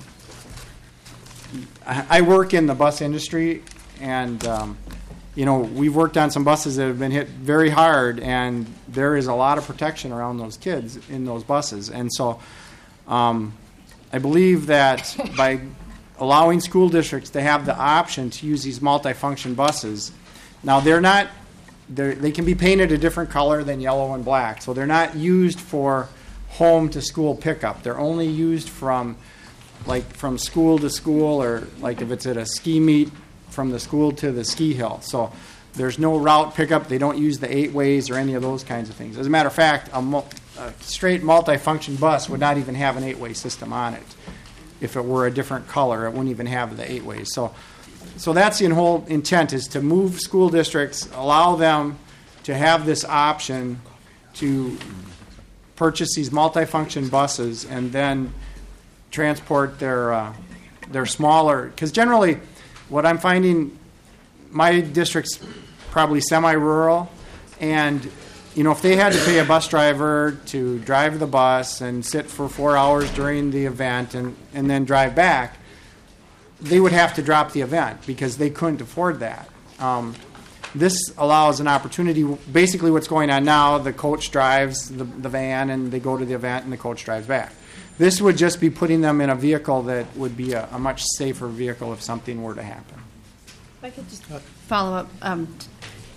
I, I work in the bus industry, and um, you know, we've worked on some buses that have been hit very hard, and there is a lot of protection around those kids in those buses. And so um, I believe that by allowing school districts to have the option to use these multifunction buses, now they're not, they're, they can be painted a different color than yellow and black, so they're not used for home to school pickup. They're only used from like from school to school, or like if it's at a ski meet, from the school to the ski hill. So there's no route pickup. They don't use the eight ways or any of those kinds of things. As a matter of fact, a, mul- a straight multi-function bus would not even have an eight-way system on it. If it were a different color, it wouldn't even have the eight ways. So, so that's the whole intent, is to move school districts, allow them to have this option to purchase these multi-function buses and then transport their uh, their smaller, because generally what I'm finding, my district's probably semi-rural, and you know, if they had to pay a bus driver to drive the bus and sit for four hours during the event and, and then drive back, they would have to drop the event because they couldn't afford that. Um, this allows an opportunity. Basically what's going on now, the coach drives the, the van and they go to the event and the coach drives back. This would just be putting them in a vehicle that would be a, a much safer vehicle if something were to happen. If I could just follow up. Um, t-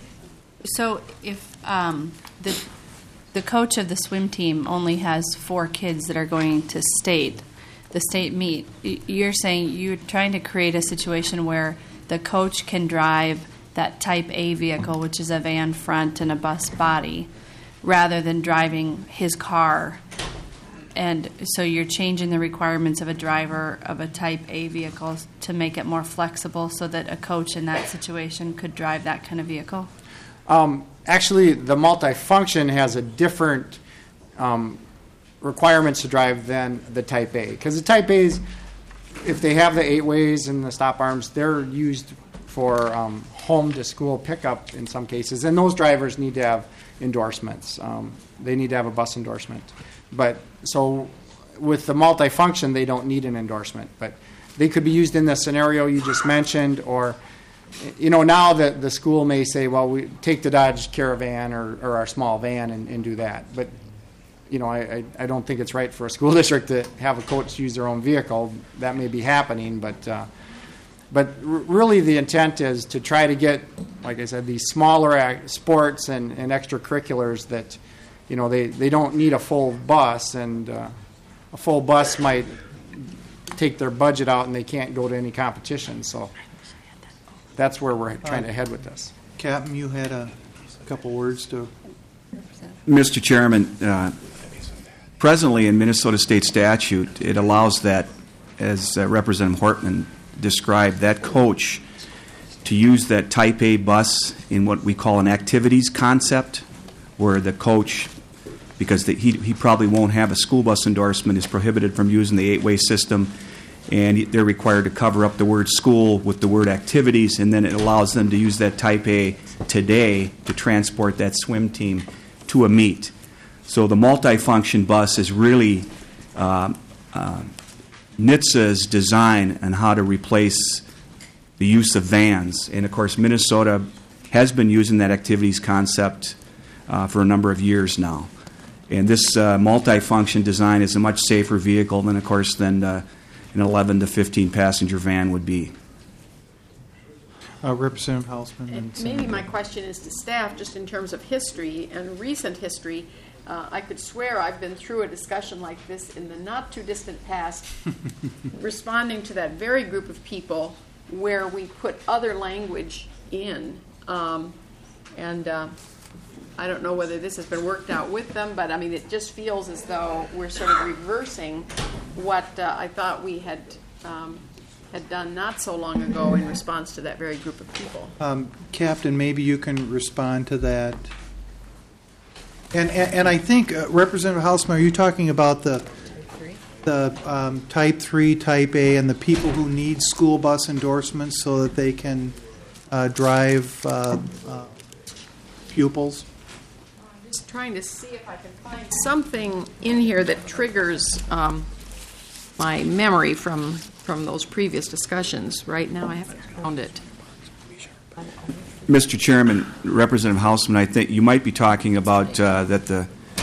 so if um, the the coach of the swim team only has four kids that are going to state, the state meet, y- you're saying you're trying to create a situation where the coach can drive that type A vehicle, which is a van front and a bus body, rather than driving his car And so you're changing the requirements of a driver of a Type A vehicle to make it more flexible so that a coach in that situation could drive that kind of vehicle? Um, actually, the multifunction has a different um, requirements to drive than the Type A. Because the Type A's, if they have the eight ways and the stop arms, they're used for um, home to school pickup in some cases. And those drivers need to have endorsements. Um, they need to have a bus endorsement. But so with the multifunction, they don't need an endorsement. But they could be used in the scenario you just mentioned, or, you know, now that the school may say, well, we take the Dodge Caravan or, or our small van and, and do that. But, you know, I, I, I don't think it's right for a school district to have a coach use their own vehicle. That may be happening, but uh, but r- really the intent is to try to get, like I said, these smaller ac- sports and, and extracurriculars that, you know, they, they don't need a full bus, and uh, a full bus might take their budget out and they can't go to any competition. So that's where we're trying to head with this. Captain, you had a couple words to... Mister Chairman, uh, presently in Minnesota state statute, it allows that, as uh, Representative Hortman described, that coach to use that Type A bus in what we call an activities concept, where the coach, because the, he, he probably won't have a school bus endorsement, is prohibited from using the eight-way system, and they're required to cover up the word school with the word activities, and then it allows them to use that Type A today to transport that swim team to a meet. So the multifunction bus is really uh, uh, N H T S A's design on how to replace the use of vans. And of course, Minnesota has been using that activities concept uh, for a number of years now. And this uh, multifunction design is a much safer vehicle than, of course, than uh, an eleven to fifteen passenger van would be. Uh, Representative Hausman. And maybe my question is to staff, just in terms of history and recent history. Uh, I could swear I've been through a discussion like this in the not-too-distant past, responding to that very group of people where we put other language in. Um, and uh, I don't know whether this has been worked out with them, but, I mean, it just feels as though we're sort of reversing what uh, I thought we had um, had done not so long ago in response to that very group of people. Um, Captain, maybe you can respond to that. And and, and I think, uh, Representative Hausman, are you talking about the the um, Type three, Type A, and the people who need school bus endorsements so that they can uh, drive uh, uh, pupils? I'm just trying to see if I can find something in here that triggers um, my memory from, from those previous discussions. Right now I haven't found it. Mister Chairman, Representative Hausman, I think you might be talking about uh, that the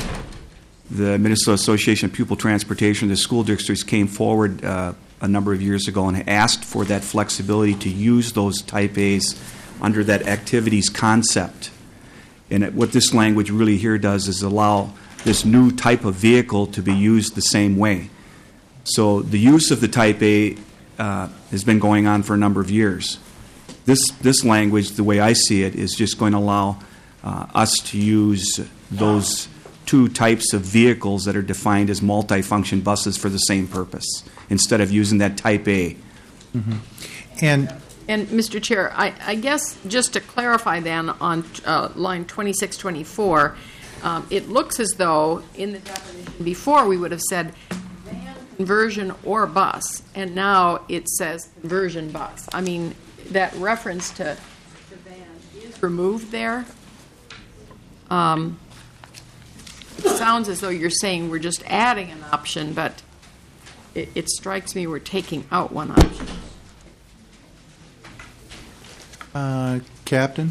the Minnesota Association of Pupil Transportation, the school districts came forward uh, a number of years ago and asked for that flexibility to use those Type A's under that activities concept. And it, what this language really here does is allow this new type of vehicle to be used the same way. So the use of the Type A uh, has been going on for a number of years. This this language, the way I see it, is just going to allow uh, us to use those two types of vehicles that are defined as multifunction buses for the same purpose, instead of using that Type A. Mm-hmm. And And, Mister Chair, I, I guess just to clarify then on uh, line twenty-six twenty-four, um, it looks as though in the definition before we would have said van, conversion, or bus, and now it says conversion bus. I mean, that reference to the van is removed there. Um, it sounds as though you're saying we're just adding an option, but it, it strikes me we're taking out one option. Uh, Captain?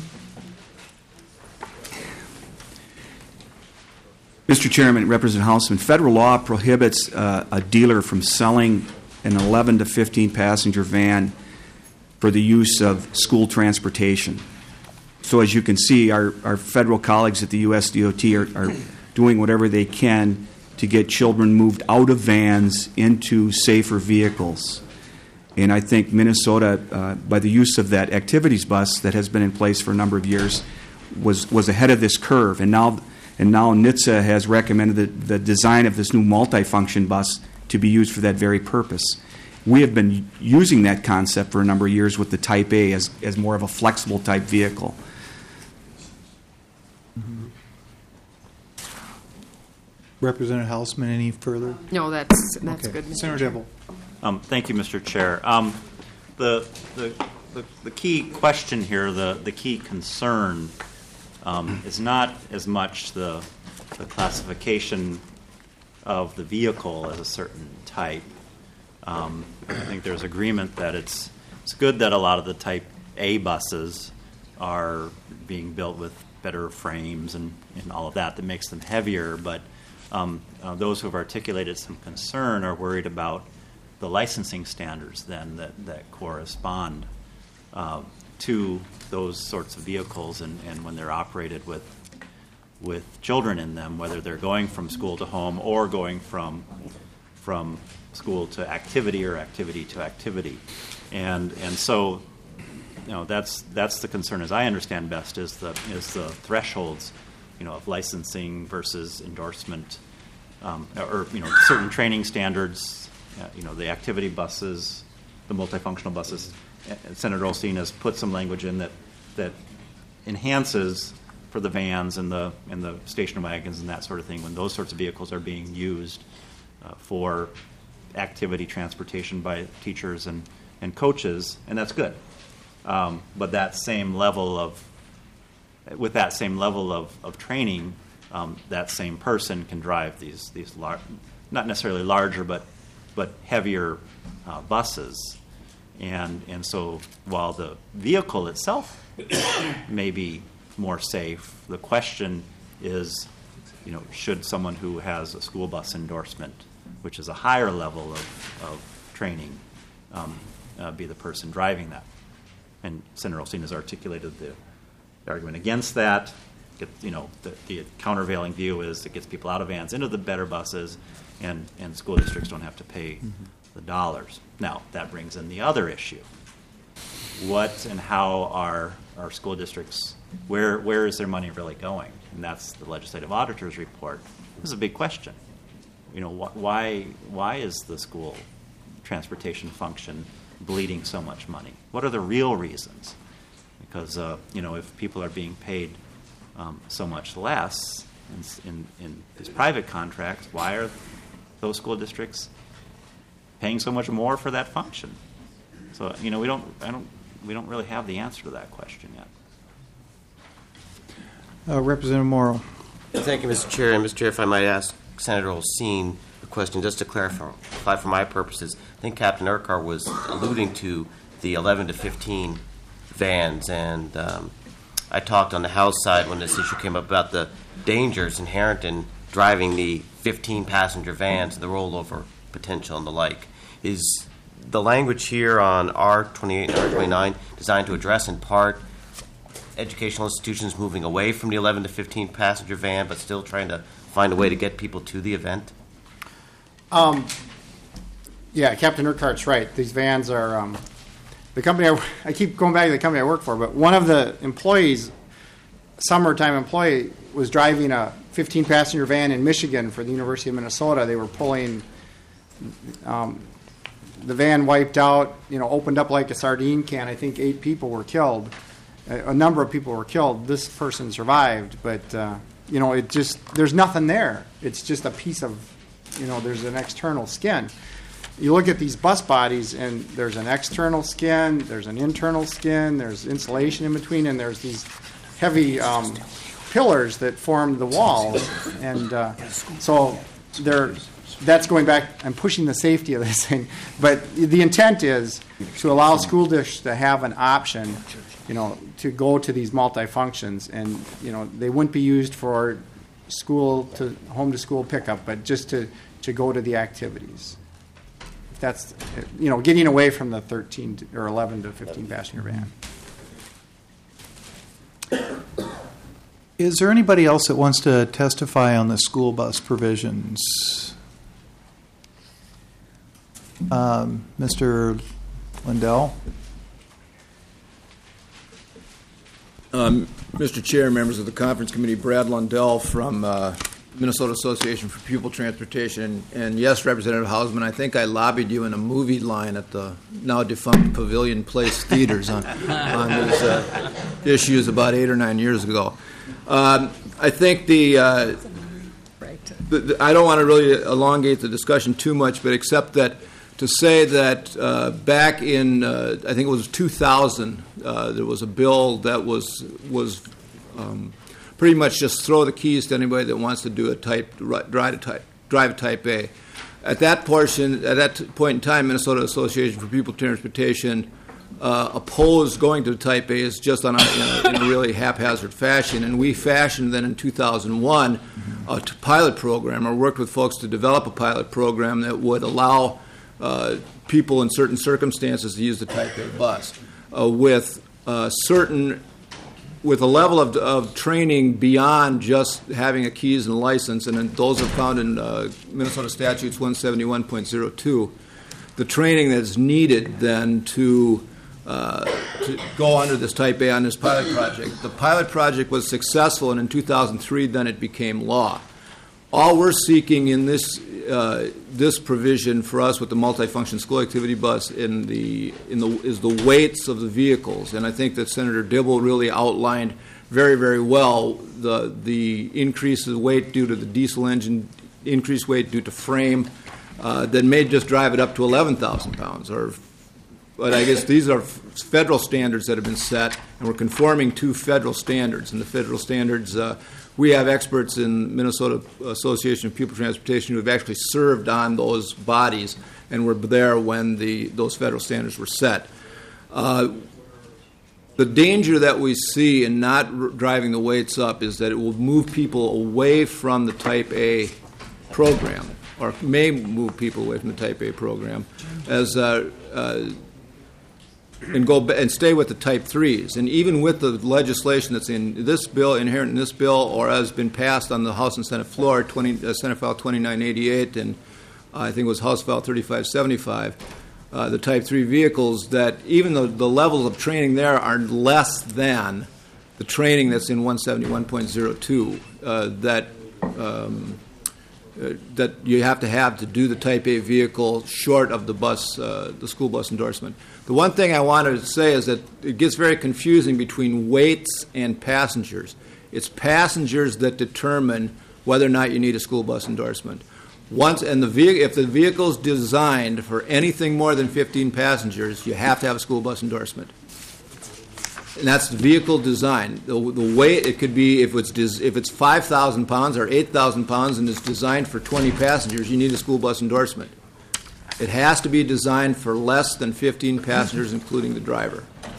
Mister Chairman, Representative Hausman, federal law prohibits uh, a dealer from selling an eleven to fifteen passenger van for the use of school transportation. So as you can see, our, our federal colleagues at the U S D O T are, are doing whatever they can to get children moved out of vans into safer vehicles. And I think Minnesota, uh, by the use of that activities bus that has been in place for a number of years, was, was ahead of this curve. And now And now N H T S A has recommended the, the design of this new multifunction bus to be used for that very purpose. We have been using that concept for a number of years with the Type A as, as more of a flexible type vehicle. Mm-hmm. Representative Hausman, any further? No, that's, that's Okay. good. Mister Senator Chair. Dibble. Um, thank you, Mister Chair. Um, the, the, the, the key question here, the, the key concern, um, is not as much the, the classification of the vehicle as a certain type. Um, I think there's agreement that it's it's good that a lot of the Type A buses are being built with better frames and, and all of that that makes them heavier, but um, uh, those who have articulated some concern are worried about the licensing standards then that, that correspond uh, to those sorts of vehicles and, and when they're operated with with children in them, whether they're going from school to home or going from from school to activity or activity to activity. And and so you know that's that's the concern as I understand best is the is the thresholds, you know, of licensing versus endorsement, um, or you know certain training standards, uh, you know the activity buses, the multifunctional buses. Senator Olstein has put some language in that that enhances for the vans and the and the station wagons and that sort of thing when those sorts of vehicles are being used uh, for activity transportation by teachers and, and coaches, and that's good. Um, but that same level of, with that same level of, of training, um, that same person can drive these these lar- not necessarily larger, but but heavier uh, buses, and and so while the vehicle itself may be more safe, the question is, you know, should someone who has a school bus endorsement, which is a higher level of, of training, um, uh, be the person driving that? And Senator Olstein has articulated the, the argument against that. Get, you know, the, the countervailing view is it gets people out of vans into the better buses, and, and school districts don't have to pay mm-hmm. the dollars. Now, that brings in the other issue. What and how are our school districts, where where is their money really going? And that's the legislative auditor's report. This is a big question. You know, wh- why why is the school transportation function bleeding so much money? What are the real reasons? Because uh, you know, if people are being paid um, so much less in, in in these private contracts, why are those school districts paying so much more for that function? So you know, we don't I don't we don't really have the answer to that question yet. Uh, Representative Morrow. Thank you, Mister Chair. And Mister Chair, if I might ask Senator Olstein a question just to clarify for my purposes. I think Captain Urquhart was alluding to the eleven to fifteen vans, and um, I talked on the House side when this issue came up about the dangers inherent in driving the fifteen passenger vans, the rollover potential and the like. Is the language here on R twenty-eight and R twenty-nine designed to address in part educational institutions moving away from the eleven to fifteen passenger van but still trying to find a way to get people to the event? Um, yeah, Captain Urquhart's right. These vans are um, the company. I, I keep going back to the company I work for, but one of the employees, summertime employee, was driving a fifteen passenger van in Michigan for the University of Minnesota. They were pulling. Um, the van wiped out. You know, opened up like a sardine can. I think eight people were killed. A, a number of people were killed. This person survived, but uh, you know, it just there's nothing there. It's just a piece of. You know, there's an external skin. You look at these bus bodies, and there's an external skin, there's an internal skin, there's insulation in between, and there's these heavy um, pillars that form the walls. And uh, so they're, that's going back, I'm pushing the safety of this thing. But the intent is to allow school districts to have an option, you know, to go to these multifunctions. And, you know, they wouldn't be used for school to home to school pickup, but just to, to go to the activities. That's, you know, getting away from the thirteen to, or eleven to fifteen passenger van. Is there anybody else that wants to testify on the school bus provisions? Um, Mister Lindell? Um, Mister Chair, members of the conference committee, Brad Lundell from uh, Minnesota Association for Pupil Transportation. And yes, Representative Hausman, I think I lobbied you in a movie line at the now defunct Pavilion Place Theaters on, on these uh, issues about eight or nine years ago. Um, I think the, uh, the, the I don't want to really elongate the discussion too much, but except that to say that uh, back in uh, I think it was two thousand, uh, there was a bill that was was um, pretty much just throw the keys to anybody that wants to do a type drive a type drive a type A. At that portion, at that point in time, Minnesota Association for Pupil Transportation uh, opposed going to the type A's just on a, in, a, in a really haphazard fashion, and we fashioned then in two thousand one a t- pilot program, or worked with folks to develop a pilot program that would allow uh, people in certain circumstances to use the type A bus uh, with uh, certain with a level of, of training beyond just having a keys and a license, and those are found in uh, Minnesota Statutes one seventy-one point oh two. The training that's needed then to, uh, to go under this Type A on this pilot project. The pilot project was successful, and in two thousand three, then it became law. All we're seeking in this uh, this provision for us with the multifunction school activity bus in the in the is the weights of the vehicles, and I think that Senator Dibble really outlined very very well the the increase of weight due to the diesel engine, increased weight due to frame uh, that may just drive it up to eleven thousand pounds, or but I guess these are federal standards that have been set, and we're conforming to federal standards, and the federal standards. Uh, We have experts in Minnesota Association of Pupil Transportation who have actually served on those bodies and were there when the those federal standards were set. Uh, the danger that we see in not r- driving the weights up is that it will move people away from the Type A program, or may move people away from the Type A program, as uh, uh, and go and stay with the Type threes. And even with the legislation that's in this bill, inherent in this bill, or has been passed on the House and Senate floor, twenty, uh, Senate File twenty-nine eighty-eight, and uh, I think it was House File thirty-five seventy-five, uh, the Type three vehicles, that even though the levels of training there are less than the training that's in one seventy-one point oh two, uh, that um, uh, that you have to have to do the Type A vehicle short of the bus, uh, the school bus endorsement. The one thing I wanted to say is that it gets very confusing between weights and passengers. It's passengers that determine whether or not you need a school bus endorsement. Once, and the ve- if the vehicle is designed for anything more than fifteen passengers, you have to have a school bus endorsement. And that's the vehicle design. The, the weight, it could be, if it's des- if it's five thousand pounds or eight thousand pounds and it's designed for twenty passengers, you need a school bus endorsement. It has to be designed for less than fifteen passengers, including the driver.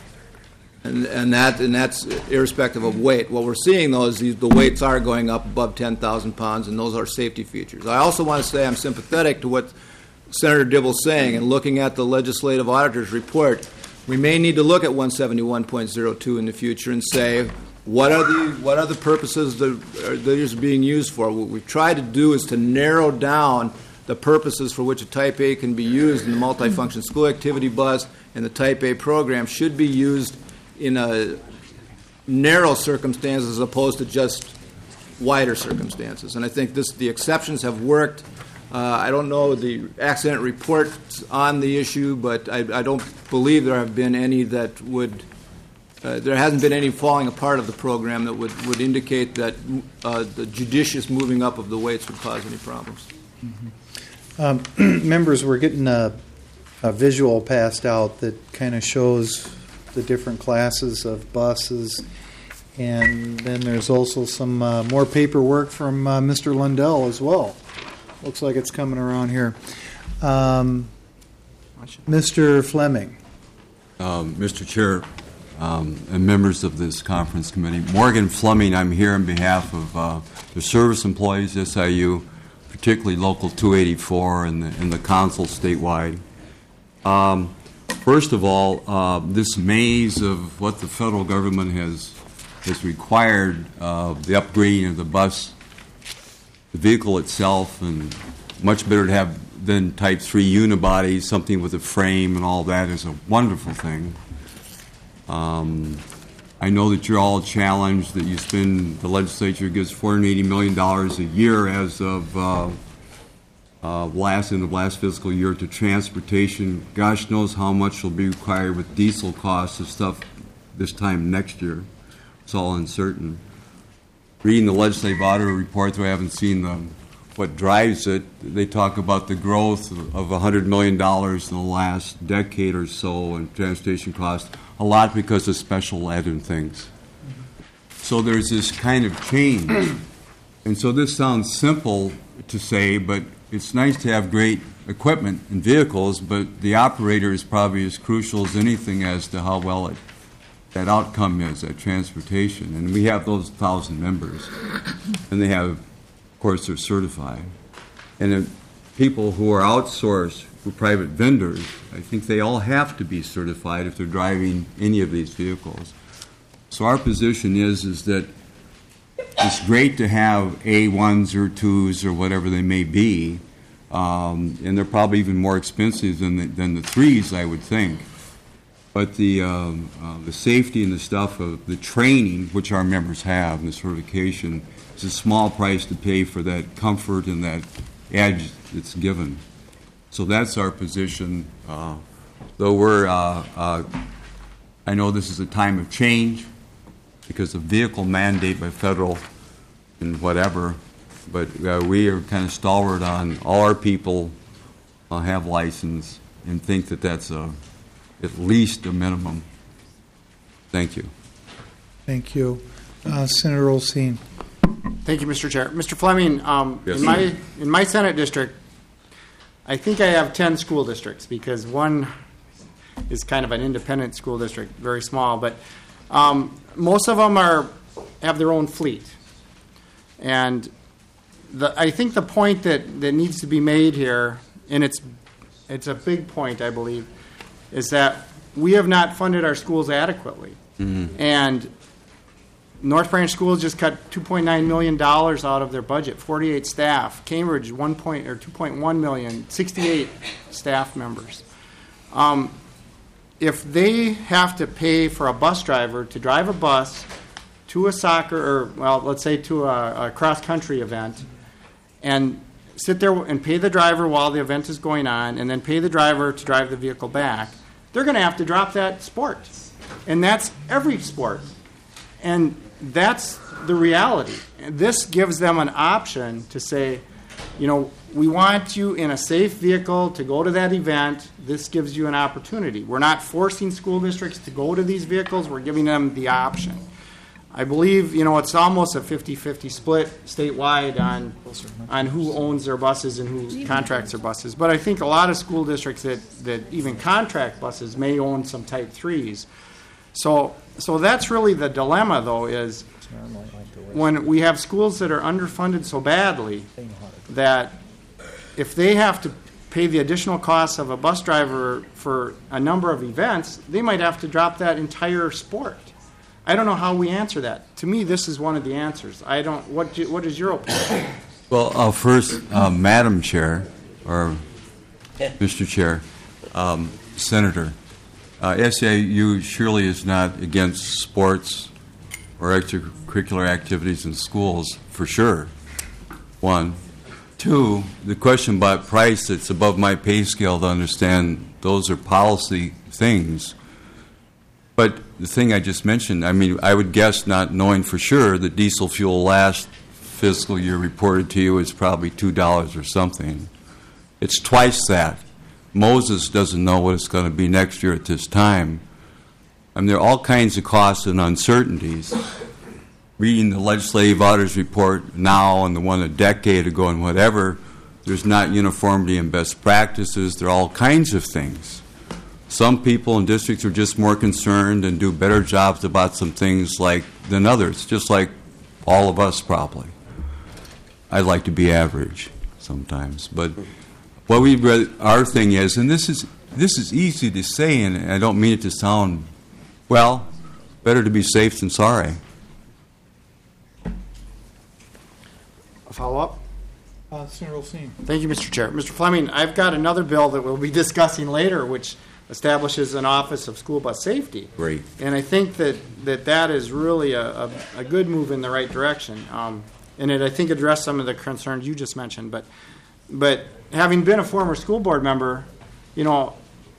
And, and, that, and that's irrespective of weight. What we're seeing, though, is these, the weights are going up above ten thousand pounds, and those are safety features. I also want to say I'm sympathetic to what Senator Dibble's saying, and looking at the legislative auditor's report, we may need to look at one seventy-one point oh two in the future and say, what are the what are the purposes that are, that is being used for? What we've tried to do is to narrow down the purposes for which a Type A can be used in the multifunction school activity bus, and the Type A program should be used in a narrow circumstances as opposed to just wider circumstances. And I think this the exceptions have worked. Uh, I don't know the accident reports on the issue, but I, I don't believe there have been any that would, uh, there hasn't been any falling apart of the program that would, would indicate that uh, the judicious moving up of the weights would cause any problems. Mm-hmm. Um, members, we're getting a, a visual passed out that kind of shows the different classes of buses, and then there's also some uh, more paperwork from uh, Mister Lundell as well. Looks like it's coming around here. Um, Mister Fleming. Um, Mister Chair um, and members of this conference committee, Morgan Fleming, I'm here on behalf of uh, the service employees, S I U, particularly Local two eighty-four and the, and the council statewide. Um, first of all, uh, this maze of what the federal government has has required, uh, the upgrading of the bus, the vehicle itself, and much better to have than Type three unibodies, something with a frame and all that is a wonderful thing. Um, I know that you're all challenged, that you spend, the legislature gives four hundred eighty million dollars a year as of uh, uh, last, in the last fiscal year to transportation. Gosh knows how much will be required with diesel costs and stuff this time next year. It's all uncertain. Reading the legislative auditor report, though I haven't seen the, what drives it, they talk about the growth of one hundred million dollars in the last decade or so in transportation costs, a lot because of special ed and things. So there's this kind of change. And so this sounds simple to say, but it's nice to have great equipment and vehicles, but the operator is probably as crucial as anything as to how well it, that outcome is, that transportation. And we have those thousand members, and they have, of course, they're certified. And the people who are outsourced, who are private vendors, I think they all have to be certified if they're driving any of these vehicles. So our position is, is that it's great to have A ones or twos or whatever they may be, um, and they're probably even more expensive than the, than the threes, I would think. But the um, uh, the safety and the stuff of the training, which our members have, and the certification, is a small price to pay for that comfort and that edge that's given. So that's our position. Uh, though we're, uh, uh, I know this is a time of change because of vehicle mandate by federal and whatever, but uh, we are kind of stalwart on all our people uh, have license and think that that's a at least a minimum. Thank you. Thank you. Uh, Senator Olsine. Thank you, Mister Chair. Mister Fleming, um, Yes, in my sir. in my Senate district, I think I have ten school districts because one is kind of an independent school district, very small, but um, most of them are have their own fleet. And the, I think the point that, that needs to be made here, and it's it's a big point, I believe, is that we have not funded our schools adequately. Mm-hmm. And North Branch Schools just cut two point nine million dollars out of their budget, forty-eight staff. Cambridge, one point or two point one million, sixty-eight staff members. Um, if they have to pay for a bus driver to drive a bus to a soccer, or well, let's say to a, a cross-country event, and sit there and pay the driver while the event is going on, and then pay the driver to drive the vehicle back, they're going to have to drop that sport. And that's every sport. And that's the reality. And this gives them an option to say, you know, we want you in a safe vehicle to go to that event. This gives you an opportunity. We're not forcing school districts to go to these vehicles. We're giving them the option. I believe, you know, it's almost a fifty-fifty split statewide on on who owns their buses and who contracts their buses. But I think a lot of school districts that, that even contract buses may own some type threes. So so that's really the dilemma, though, is when we have schools that are underfunded so badly that if they have to pay the additional costs of a bus driver for a number of events, they might have to drop that entire sport. I don't know how we answer that. To me, this is one of the answers. I don't. What do, what is your opinion? Well, uh, first, uh, Madam Chair, or Mister Chair, um, Senator, uh, S A U surely is not against sports or extracurricular activities in schools, for sure. One. Two, the question about price, it's above my pay scale to understand those are policy things. But the thing I just mentioned, I mean, I would guess, not knowing for sure, that diesel fuel last fiscal year reported to you is probably two dollars or something. It's twice that. Moses doesn't know what it's going to be next year at this time. I mean, there are all kinds of costs and uncertainties. Reading the legislative auditor's report now and the one a decade ago and whatever, there's not uniformity in best practices. There are all kinds of things. Some people in districts are just more concerned and do better jobs about some things like than others, just like all of us probably. I'd like to be average sometimes, but what we our thing is, and this is this is easy to say, and I don't mean it to sound well. Better to be safe than sorry. A follow-up? Uh, Senator Olsine. Thank you, Mister Chair. Mister Fleming, I've got another bill that we'll be discussing later, which establishes an Office of School Bus Safety. Great. And I think that that, that is really a, a, a good move in the right direction. Um, and it, I think, addressed some of the concerns you just mentioned. But, but having been a former school board member, you know,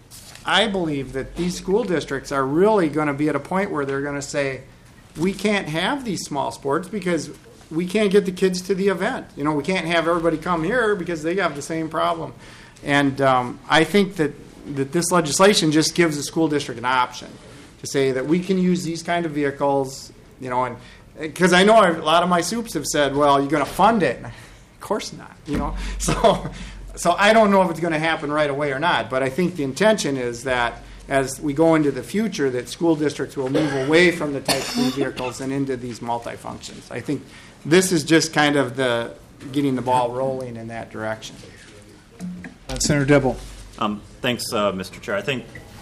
I believe that these school districts are really going to be at a point where they're going to say, we can't have these small sports because we can't get the kids to the event. You know, we can't have everybody come here because they have the same problem. And um, I think that, that this legislation just gives the school district an option to say that we can use these kind of vehicles, you know, and because I know a lot of my soups have said, well, you're going to fund it. Of course not, you know. So, so I don't know if it's going to happen right away or not, but I think the intention is that as we go into the future, that school districts will move away from the Type three vehicles and into these multifunctions. I think this is just kind of the getting the ball rolling in that direction. Uh, Senator Dibble. Um, thanks, uh, Mister Chair. I think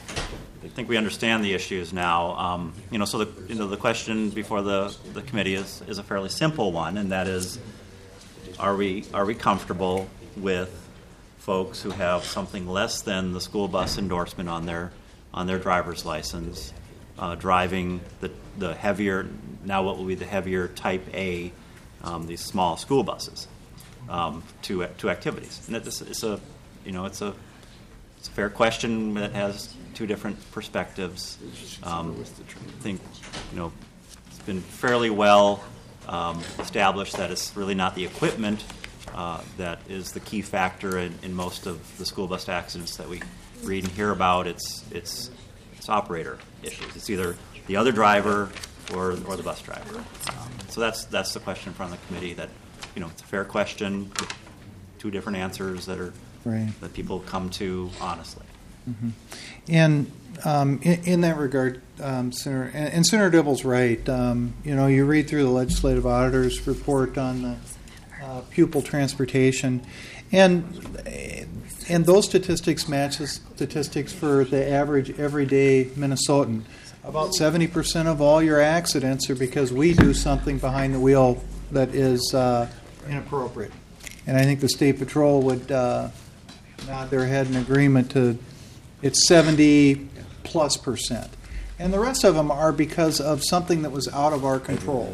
I think we understand the issues now. Um, you know, so the you know the question before the, the committee is, is a fairly simple one, and that is, are we are we comfortable with folks who have something less than the school bus endorsement on their on their driver's license, uh, driving the the heavier, now what will be the heavier Type A, um, these small school buses, um, to to activities? And it's, it's a you know it's a it's a fair question that has two different perspectives. Um, I think you know it's been fairly well um, established that it's really not the equipment uh, that is the key factor in, in most of the school bus accidents that we read and hear about. It's it's it's operator issues. It's either the other driver or or the bus driver. Um, so that's that's the question in front of the committee. That you know it's a fair question, two different answers that are right. that people come to honestly. Mm-hmm. And um, in, in that regard, um, Senator, and, and Senator Dibble's right. Um, you know, you read through the legislative auditor's report on the uh, pupil transportation, and and those statistics match the statistics for the average everyday Minnesotan. About seventy percent of all your accidents are because we do something behind the wheel that is uh, inappropriate. And I think the State Patrol would uh, nod their head in agreement to it's seventy plus percent. And the rest of them are because of something that was out of our control.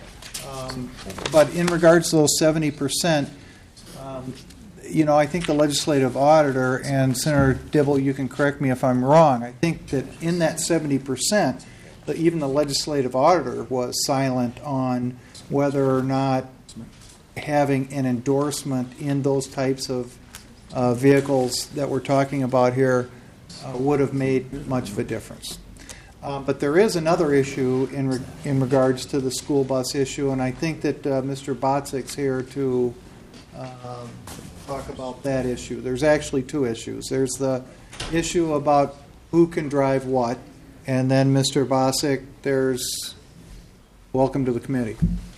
Um, but in regards to those seventy percent, um, you know, I think the legislative auditor, and Senator Dibble, you can correct me if I'm wrong, I think that in that seventy percent, that even the legislative auditor was silent on whether or not having an endorsement in those types of uh, vehicles that we're talking about here uh, would have made much of a difference. Um, but there is another issue in re- in regards to the school bus issue, and I think that uh, Mister Botzick's here to uh, talk about that issue. There's actually two issues. There's the issue about who can drive what, and then Mister Botzick, there's welcome to the committee.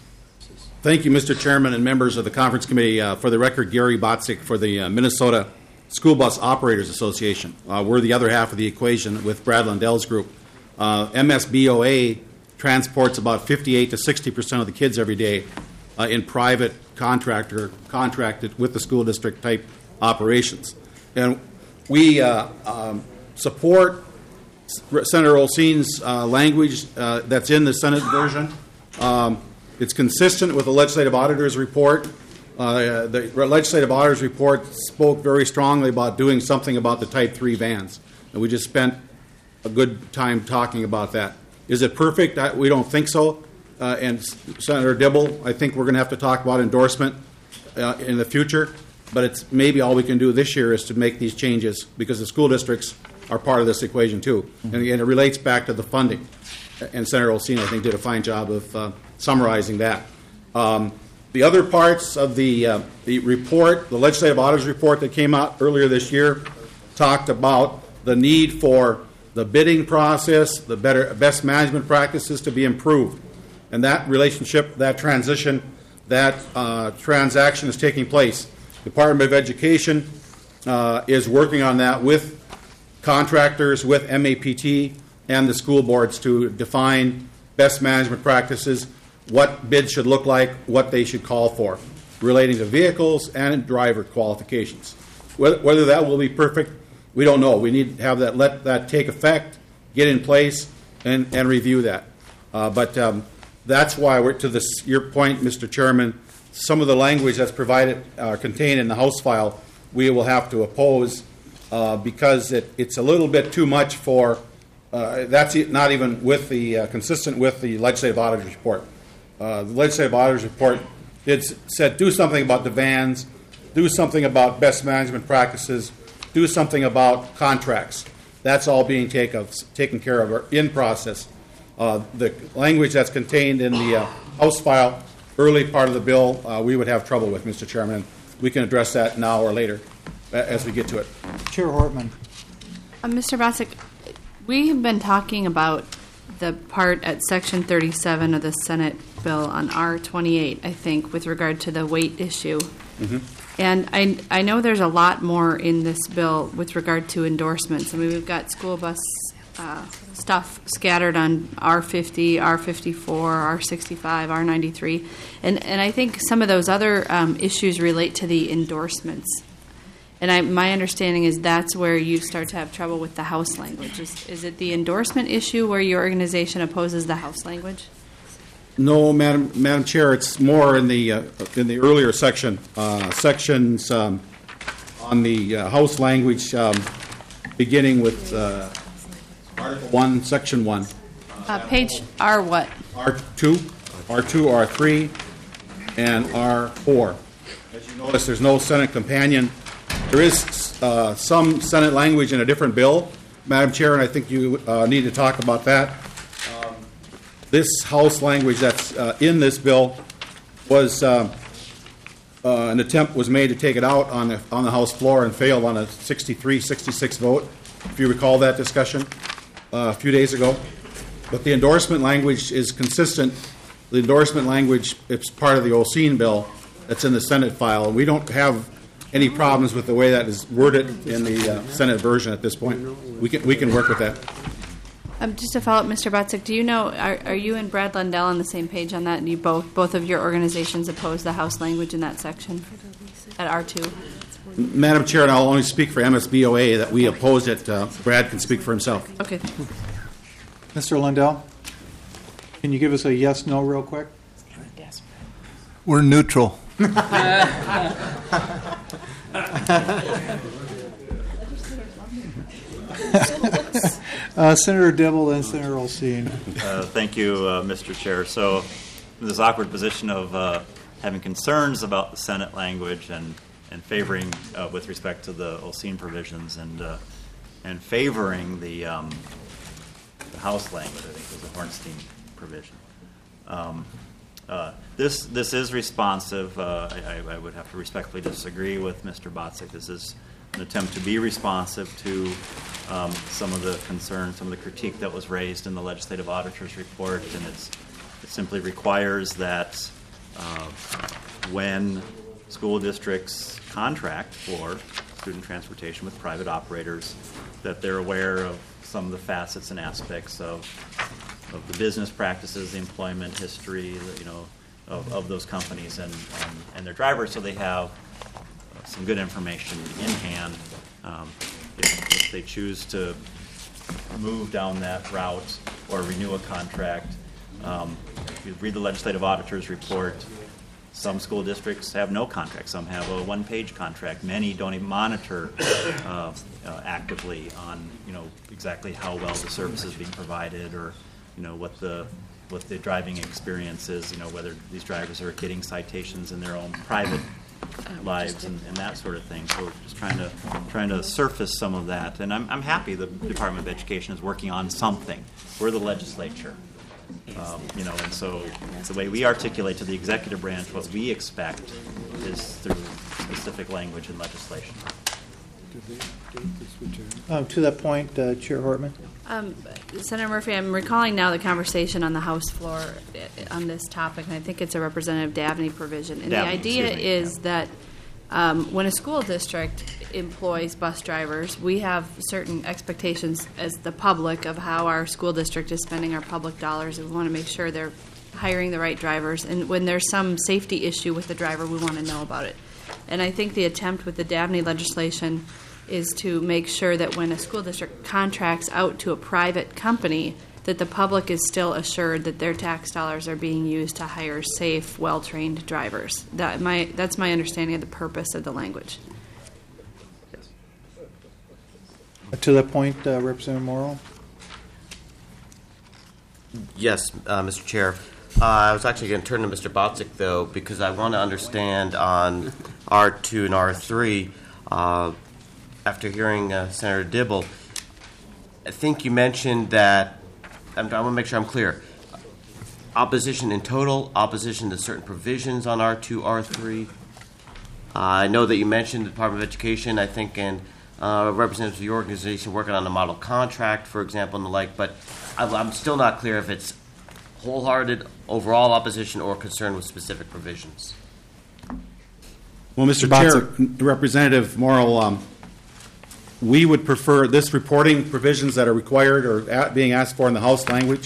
Thank you, Mister Chairman and members of the Conference Committee. Uh, for the record, Gary Botzick for the uh, Minnesota School Bus Operators Association. Uh, we're the other half of the equation with Brad Lundell's group. Uh, M S B O A transports about fifty-eight to sixty percent of the kids every day uh, in private contractor contracted with the school district type operations. And we uh, um, support Senator Olseen's uh, language uh, that's in the Senate version. Um, It's consistent with the legislative auditor's report. Uh, the legislative auditor's report spoke very strongly about doing something about the Type three vans, and we just spent a good time talking about that. Is it perfect? I, we don't think so. Uh, and Senator Dibble, I think we're going to have to talk about endorsement uh, in the future, but it's maybe all we can do this year is to make these changes because the school districts are part of this equation too. Mm-hmm. And again, it relates back to the funding. And Senator Olseen, I think, did a fine job of uh, summarizing that. Um, the other parts of the, uh, the report, the legislative auditor's report that came out earlier this year, talked about the need for the bidding process, the better, best management practices to be improved. And that relationship, that transition, that uh, transaction is taking place. Department of Education uh, is working on that with contractors, with M A P T, and the school boards to define best management practices, what bids should look like, what they should call for, relating to vehicles and driver qualifications. Whether that will be perfect, We don't know. We need to have that, let that take effect, get in place, and, and review that. Uh, but um, that's why we're, to this, your point, Mister Chairman, some of the language that's provided, uh, contained in the House file, we will have to oppose uh, because it, it's a little bit too much for, uh, that's not even with the, uh, consistent with the legislative auditor's report. Uh, the legislative auditor's report it said do something about the vans, do something about best management practices, do something about contracts. That's all being take of, taken care of or in process. Uh, the language that's contained in the uh, House file, early part of the bill, uh, we would have trouble with, Mister Chairman. We can address that now or later uh, as we get to it. Chair Hortman. Uh, Mister Bosick, we have been talking about the part at Section thirty-seven of the Senate bill on R twenty-eight, I think, with regard to the weight issue. Mm-hmm. And I, I know there's a lot more in this bill with regard to endorsements. I mean, we've got school bus uh, stuff scattered on R fifty, R fifty-four, R sixty-five, R ninety-three. And, and I think some of those other um, issues relate to the endorsements. And I, my understanding is that's where you start to have trouble with the House language. Is, is it the endorsement issue where your organization opposes the House language? No, Madam Madam Chair, it's more in the uh, in the earlier section uh, sections um, on the uh, House language, um, beginning with uh, Article One, Section One, Uh, page R what? R two, R two, R three, and R four. As you notice, there's no Senate companion. There is uh, some Senate language in a different bill, Madam Chair, and I think you uh, need to talk about that. Um, this House language that's uh, in this bill was uh, uh, an attempt was made to take it out on the on the House floor and failed on a sixty-three sixty-six vote. If you recall that discussion uh, a few days ago, but the endorsement language is consistent. The endorsement language is part of the Olseen bill that's in the Senate file. We don't have any problems with the way that is worded in the uh, Senate version at this point. We can we can work with that. Um, just to follow up, Mister Botzik, do you know, are, are you and Brad Lundell on the same page on that? And you both, both of your organizations oppose the House language in that section at R two? Madam Chair, and I'll only speak for M S B O A that we oppose it. Uh, Brad can speak for himself. Okay. Mister Lundell, can you give us a yes, no real quick? We're neutral. uh, Senator Dibble, then Senator Olseen. Uh, thank you, uh, Mister Chair. So, in this awkward position of uh, having concerns about the Senate language and and favoring uh, with respect to the Olseen provisions and uh, and favoring the, um, the House language, I think was the Hornstein provision. Um, Uh, this this is responsive. Uh, I, I would have to respectfully disagree with Mister Botzik. This is an attempt to be responsive to um, some of the concerns, some of the critique that was raised in the legislative auditor's report, and it's, it simply requires that uh, when school districts contract for student transportation with private operators, that they're aware of some of the facets and aspects of of the business practices, the employment history, you know, of, of those companies and, and, and their drivers, so they have uh, some good information in hand. Um, if, if they choose to move down that route or renew a contract, um, if you read the legislative auditor's report, some school districts have no contract. Some have a one-page contract. Many don't even monitor uh, uh, actively on, you know, exactly how well the service is being provided, or you know what the what the driving experience is, you know, whether these drivers are getting citations in their own private lives and, and that sort of thing. So just trying to trying to surface some of that. And I'm I'm happy the Department of Education is working on something. We're the legislature. Um, you know, and so the way we articulate to the executive branch what we expect is through specific language and legislation. Uh, to that point, uh, Chair Hortman. Um, Senator Murphy, I'm recalling now the conversation on the House floor on this topic, and I think it's a Representative Dabney provision. And Dabney, the idea excuse me, is yeah. that um, when a school district employs bus drivers, we have certain expectations as the public of how our school district is spending our public dollars, and we want to make sure they're hiring the right drivers. And when there's some safety issue with the driver, we want to know about it. And I think the attempt with the Dabney legislation is to make sure that when a school district contracts out to a private company, that the public is still assured that their tax dollars are being used to hire safe, well-trained drivers. That my that's my understanding of the purpose of the language. To that point, uh, Representative Morrow? Yes, uh, Mister Chair. Uh, I was actually going to turn to Mister Botzik, though, because I want to understand on R two and R three, uh, after hearing uh, Senator Dibble, I think you mentioned that, I'm, I want to make sure I'm clear, opposition in total, opposition to certain provisions on R two, R three. Uh, I know that you mentioned the Department of Education, I think, and uh, representatives of the organization working on a model contract, for example, and the like, but I'm, I'm still not clear if it's wholehearted overall opposition or concern with specific provisions. Well, Mister Chair, Representative Morrow, um, we would prefer this reporting provisions that are required or at, being asked for in the House language.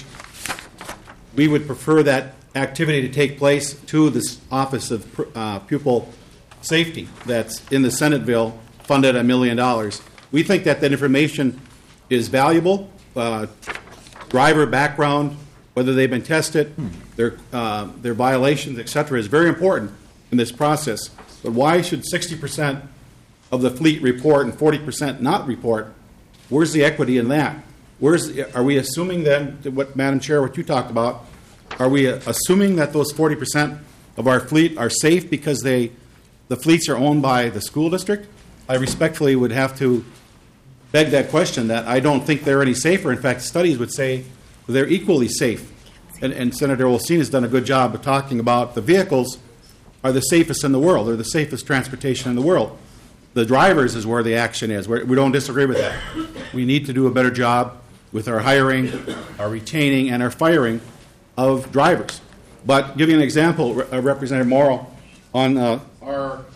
We would prefer that activity to take place to this Office of uh, Pupil Safety that's in the Senate bill, funded a million dollars. We think that that information is valuable. Uh, driver background, whether they've been tested, their uh, their violations, et cetera, is very important in this process. But why should sixty percent of the fleet report and forty percent not report? Where's the equity in that? Where's the, are we assuming then, what Madam Chair, what you talked about, are we assuming that those forty percent of our fleet are safe because they the fleets are owned by the school district? I respectfully would have to beg that question, that I don't think they're any safer. In fact, studies would say they're equally safe. And, and Senator Olsen has done a good job of talking about the vehicles are the safest in the world. They're the safest transportation in the world. The drivers is where the action is. We're, we don't disagree with that. We need to do a better job with our hiring, our retaining, and our firing of drivers. But give you an example, uh, Representative Morrow, on uh, our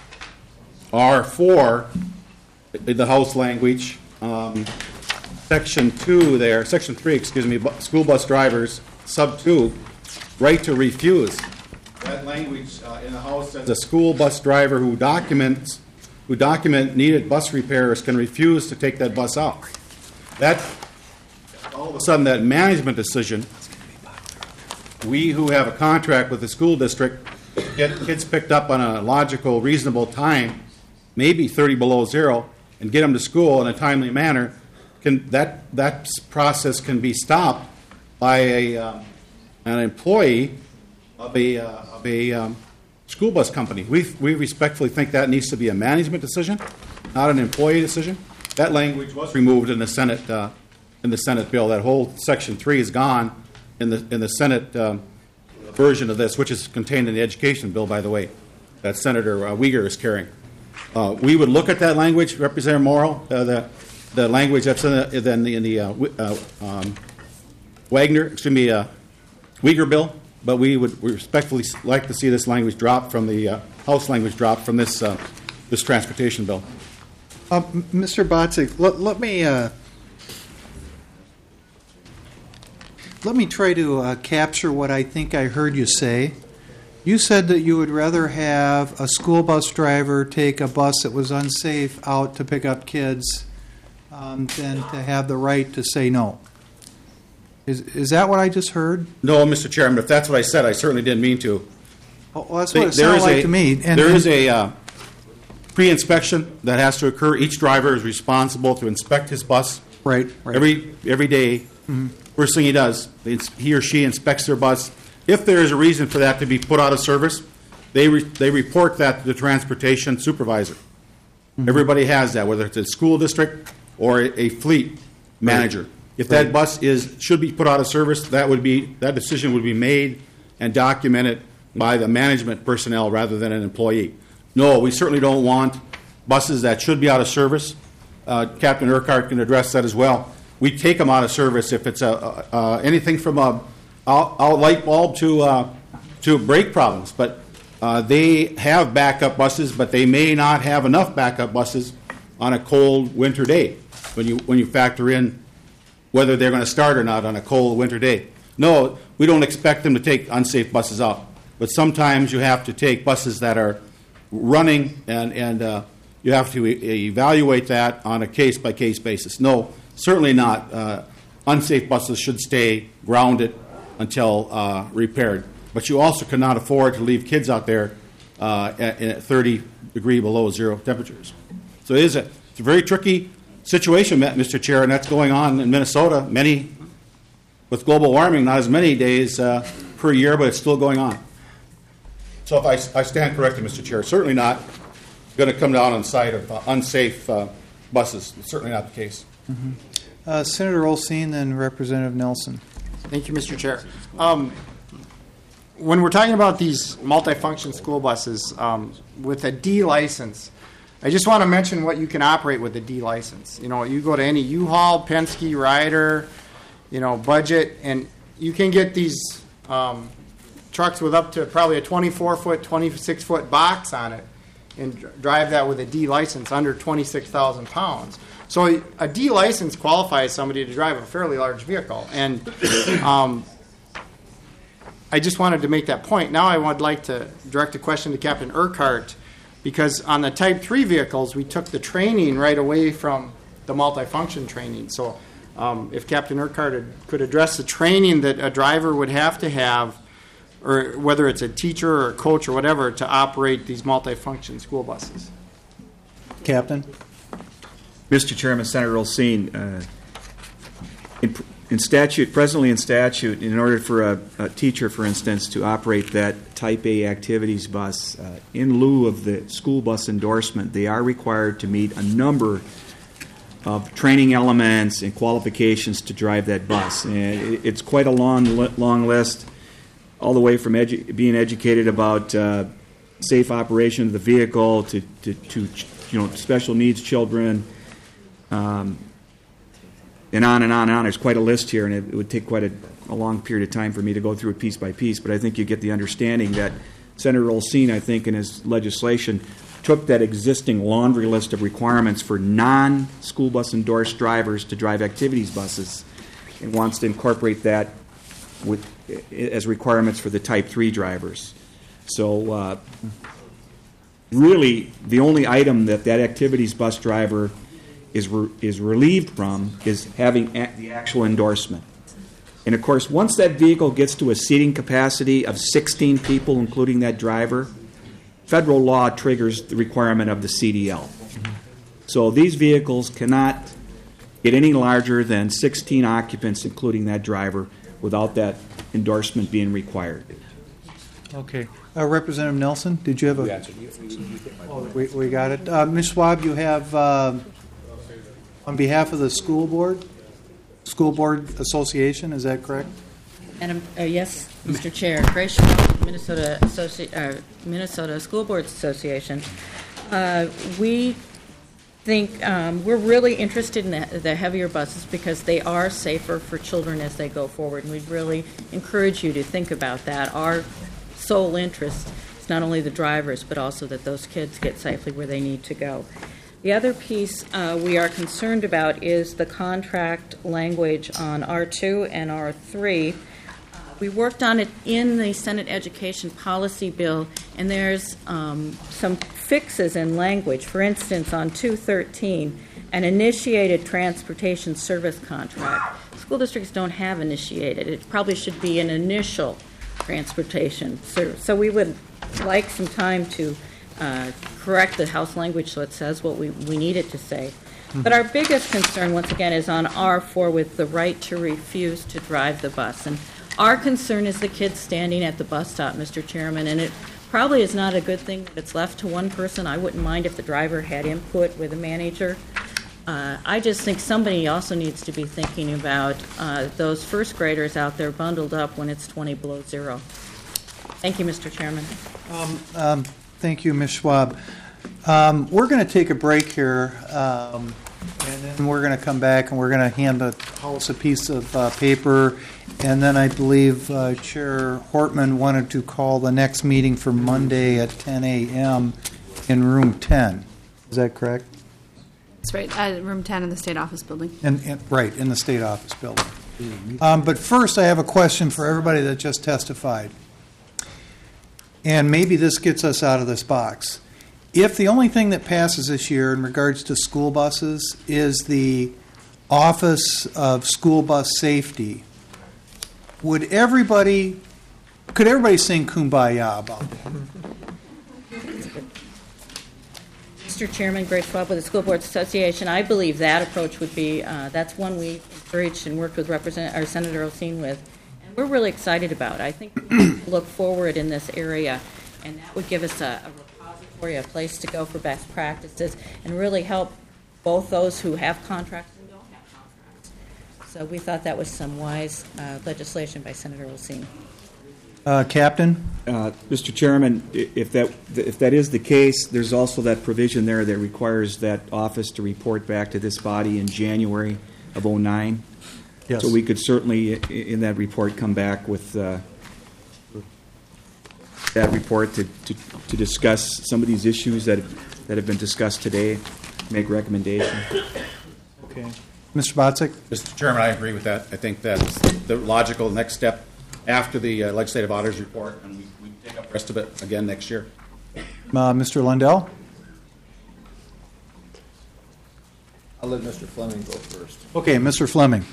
R four, the House language, um, Section two there, Section three, excuse me, bu- school bus drivers, sub two, right to refuse. That language uh, in the House says a school bus driver who documents, who document needed bus repairs can refuse to take that bus out. That, all of a sudden, that management decision, we who have a contract with the school district get kids picked up on a logical, reasonable time, maybe thirty below zero, and get them to school in a timely manner, can that that process can be stopped by a uh, an employee of a uh, of a um, school bus company. We we respectfully think that needs to be a management decision, not an employee decision. That language was removed in the Senate uh, in the Senate bill. That whole Section three is gone in the in the Senate um, version of this, which is contained in the education bill, by the way, that Senator uh, Uyghur is carrying. Uh, we would look at that language, Representative Morrow, uh, the the language that's in the in the, in the uh, uh, um, Wagner, excuse me, uh, Uyghur bill. But we would we respectfully like to see this language drop from the uh, House language drop from this uh, this transportation bill. Uh, Mister Botzik, let, let me uh, let me try to uh, capture what I think I heard you say. You said that you would rather have a school bus driver take a bus that was unsafe out to pick up kids um, than to have the right to say no. Is is that what I just heard? No, Mister Chairman, if that's what I said, I certainly didn't mean to. Oh, well, that's what it sounded like a, to me. And, there and, is a uh, pre-inspection that has to occur. Each driver is responsible to inspect his bus. Right, right. Every every day. Mm-hmm. First thing he does, he or she inspects their bus. If there is a reason for that to be put out of service, they re, they report that to the transportation supervisor. Mm-hmm. Everybody has that, whether it's a school district or a, a fleet manager. Right. If that bus is should be put out of service, that would be that decision would be made and documented by the management personnel rather than an employee. No, we certainly don't want buses that should be out of service. Uh, Captain Urquhart can address that as well. We take them out of service if it's a, a, a anything from a out, out light bulb to uh, to brake problems. But uh, they have backup buses, but they may not have enough backup buses on a cold winter day when you when you factor in whether they're going to start or not on a cold winter day. No, we don't expect them to take unsafe buses out. But sometimes you have to take buses that are running and, and uh, you have to e- evaluate that on a case-by-case basis. No, certainly not. Uh, unsafe buses should stay grounded until uh, repaired. But you also cannot afford to leave kids out there uh, at, at thirty degree below zero temperatures. So it is a, it's a very tricky situation, Mister Chair, and that's going on in Minnesota. Many, with global warming, not as many days uh, per year, but it's still going on. So if I, I stand corrected, Mister Chair, certainly not going to come down on the side of uh, unsafe uh, buses. It's certainly not the case. Mm-hmm. uh, Senator Olsine, then Representative Nelson. Thank you, Mister Chair. Um, when we're talking about these multifunction school buses um, with a D license, I just want to mention what you can operate with a D license. You know, you go to any U-Haul, Penske, Ryder, you know, Budget, and you can get these um, trucks with up to probably a twenty-four foot, twenty-six foot box on it, and dr- drive that with a D license under twenty-six thousand pounds. So a D license qualifies somebody to drive a fairly large vehicle. And um, I just wanted to make that point. Now I would like to direct a question to Captain Urquhart, because on the Type three vehicles, we took the training right away from the multifunction training. So um, if Captain Urquhart had, could address the training that a driver would have to have, or whether it's a teacher or a coach or whatever, to operate these multifunction school buses. Captain? Mister Chairman, Senator Olsine, uh, in, in statute, presently in statute, in order for a, a teacher, for instance, to operate that Type A activities bus, uh, in lieu of the school bus endorsement, they are required to meet a number of training elements and qualifications to drive that bus. And it, it's quite a long, long list, all the way from edu- being educated about uh, safe operation of the vehicle to, to, to you know, special needs children, um, and on and on and on. There's quite a list here, and it, it would take quite a, a long period of time for me to go through it piece by piece. But I think you get the understanding that Senator Olsine, I think, in his legislation, took that existing laundry list of requirements for non-school bus endorsed drivers to drive activities buses and wants to incorporate that with as requirements for the Type three drivers. So uh, really, the only item that that activities bus driver is re- is relieved from is having a- the actual endorsement. And of course, once that vehicle gets to a seating capacity of sixteen people, including that driver, federal law triggers the requirement of the C D L. So these vehicles cannot get any larger than sixteen occupants, including that driver, without that endorsement being required. Okay. Uh, Representative Nelson, did you have a... We answered. You- you- you hit my Oh, we, we got it. Uh, Miz Schwab, you have, uh, on behalf of the school board, School Board Association, is that correct? Madam, uh, yes, Mister Chair, Grace Schwab, Minnesota Associ- uh, Minnesota School Boards Association. Uh, we think um, we're really interested in the, the heavier buses because they are safer for children as they go forward, and we really encourage you to think about that. Our sole interest is not only the drivers, but also that those kids get safely where they need to go. The other piece uh, we are concerned about is the contract language on R two and R three. We worked on it in the Senate Education Policy Bill, and there's um, some fixes in language. For instance, on two thirteen, an initiated transportation service contract. School districts don't have initiated. It probably should be an initial transportation service. So we would like some time to uh, correct the House language so it says what we, we need it to say. But our biggest concern, once again, is on R four with the right to refuse to drive the bus. And our concern is the kids standing at the bus stop, Mister Chairman, and it probably is not a good thing that it's left to one person. I wouldn't mind if the driver had input with a manager. Uh, I just think somebody also needs to be thinking about uh, those first graders out there bundled up when it's twenty below zero. Thank you, Mister Chairman. Um, um, thank you, Miz Schwab. Um, we're going to take a break here, um, and then we're going to come back and we're going to hand the House a piece of uh, paper, and then I believe uh, Chair Hortman wanted to call the next meeting for Monday at ten a.m. in room ten. Is that correct? That's right, uh, room ten in the State Office Building. In, in, right, in the State Office Building. Um, but first, I have a question for everybody that just testified. And maybe this gets us out of this box. if the only thing that passes this year in regards to school buses is the Office of School Bus Safety, would everybody, could everybody sing Kumbaya about that? Mister Chairman, Grace Schwab with the School Boards Association. I believe that approach would be, uh, that's one we encouraged and worked with Representative, or Senator Oseen with, and we're really excited about. I think we need to look forward in this area, and that would give us a, a repository, a place to go for best practices, and really help both those who have contracts and don't have contracts. So we thought that was some wise uh, legislation by Senator Oseen. Uh, Captain? Uh, Mister Chairman, i- if that if that is the case, there's also that provision there that requires that office to report back to this body in January of oh nine. Yes. So we could certainly, i- in that report, come back with uh, that report to, to, to discuss some of these issues that that have been discussed today, make recommendations. Okay. Mister Botsick? Mister Chairman, I agree with that. I think that's the logical next step after the uh, legislative auditor's report, and we, we take up the rest of it again next year. Uh, Mister Lundell? I'll let Mister Fleming go first. Okay, Mister Fleming.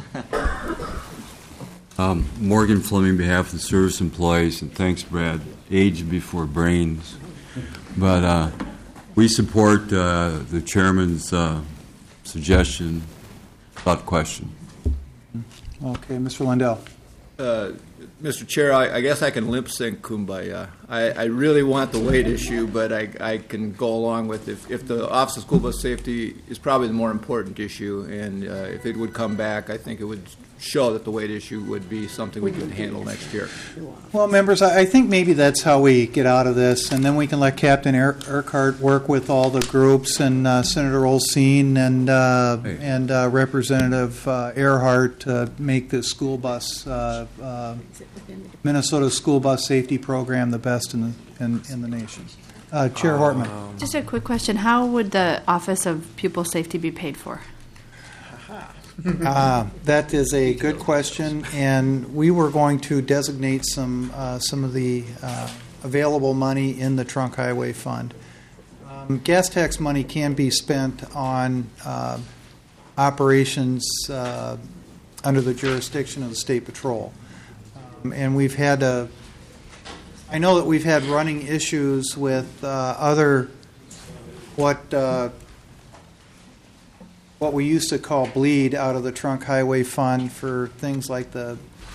Um, Morgan Fleming, on behalf of the service employees, and thanks, Brad. Age before brains. But uh, we support uh, the chairman's uh, suggestion without question. Okay, Mister Lundell. Uh, Mister Chair, I, I guess I can lip sync Kumbaya. I, I really want the weight issue, but I, I can go along with if, if the Office of School Bus Safety is probably the more important issue, and uh, if it would come back, I think it would show that the weight issue would be something we could handle next year. Well, members, I I think maybe that's how we get out of this, and then we can let Captain Ur- Urquhart work with all the groups and uh, Senator Olseen and uh, and uh, Representative uh, Earhart to make the school bus uh, uh, Minnesota school bus safety program the best in the in, in the nation. Uh, Chair Hortman. Just a quick question. How would the Office of Pupil Safety be paid for? Uh, that is a good question, and we were going to designate some uh, some of the uh, available money in the Trunk Highway Fund. Um, gas tax money can be spent on uh, operations uh, under the jurisdiction of the State Patrol, um, and we've had a. I know that we've had running issues with uh, other what. Uh, what we used to call bleed out of the Trunk Highway Fund for things like the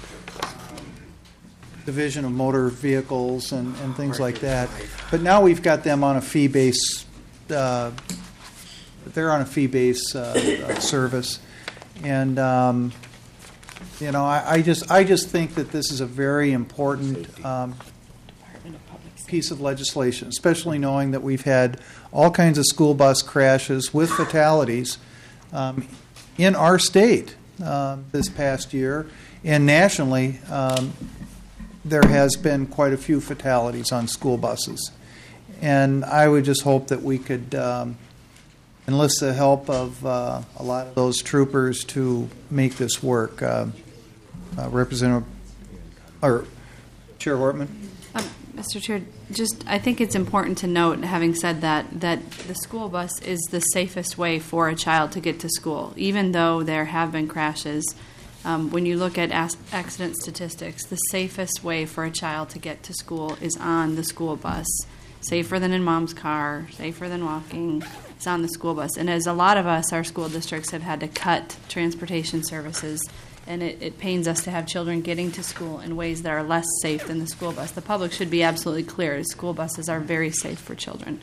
Division of Motor Vehicles and, and things like that. But now we've got them on a fee-based, uh, they're on a fee-based uh, uh, service. And, um, you know, I, I just I just think that this is a very important um, piece of legislation, especially knowing that we've had all kinds of school bus crashes with fatalities Um, in our state uh, this past year, and nationally, um, there has been quite a few fatalities on school buses. And I would just hope that we could um, enlist the help of uh, a lot of those troopers to make this work. Uh, uh, Representative, or Chair Hortman? Um, Mister Chair, just I think it's important to note, having said that, that the school bus is the safest way for a child to get to school, even though there have been crashes. Um, when you look at as- accident statistics, the safest way for a child to get to school is on the school bus. Safer than in mom's car, safer than walking. It's on the school bus. And as a lot of us, our school districts have had to cut transportation services, and it, it pains us to have children getting to school in ways that are less safe than the school bus. The public should be absolutely clear. School buses are very safe for children.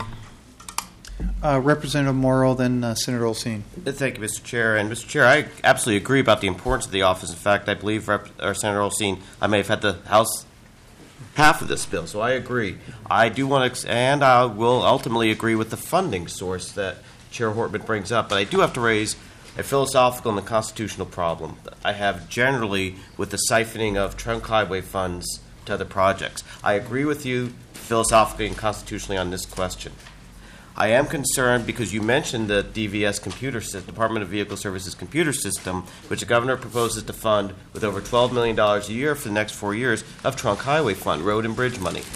Uh, Representative Morrow, then uh, Senator Olseen. Thank you, Mister Chair. And Mister Chair, I absolutely agree about the importance of the office. In fact, I believe Rep- or Senator Olseen, I may have had the House half of this bill, so I agree. I do want to, ex- and I will ultimately agree with the funding source that Chair Hortman brings up, but I do have to raise a philosophical and a constitutional problem I have generally with the siphoning of trunk highway funds to other projects. I agree with you philosophically and constitutionally on this question. I am concerned because you mentioned the D V S computer system, Department of Vehicle Services computer system, which the governor proposes to fund with over twelve million dollars a year for the next four years of trunk highway fund, road and bridge money.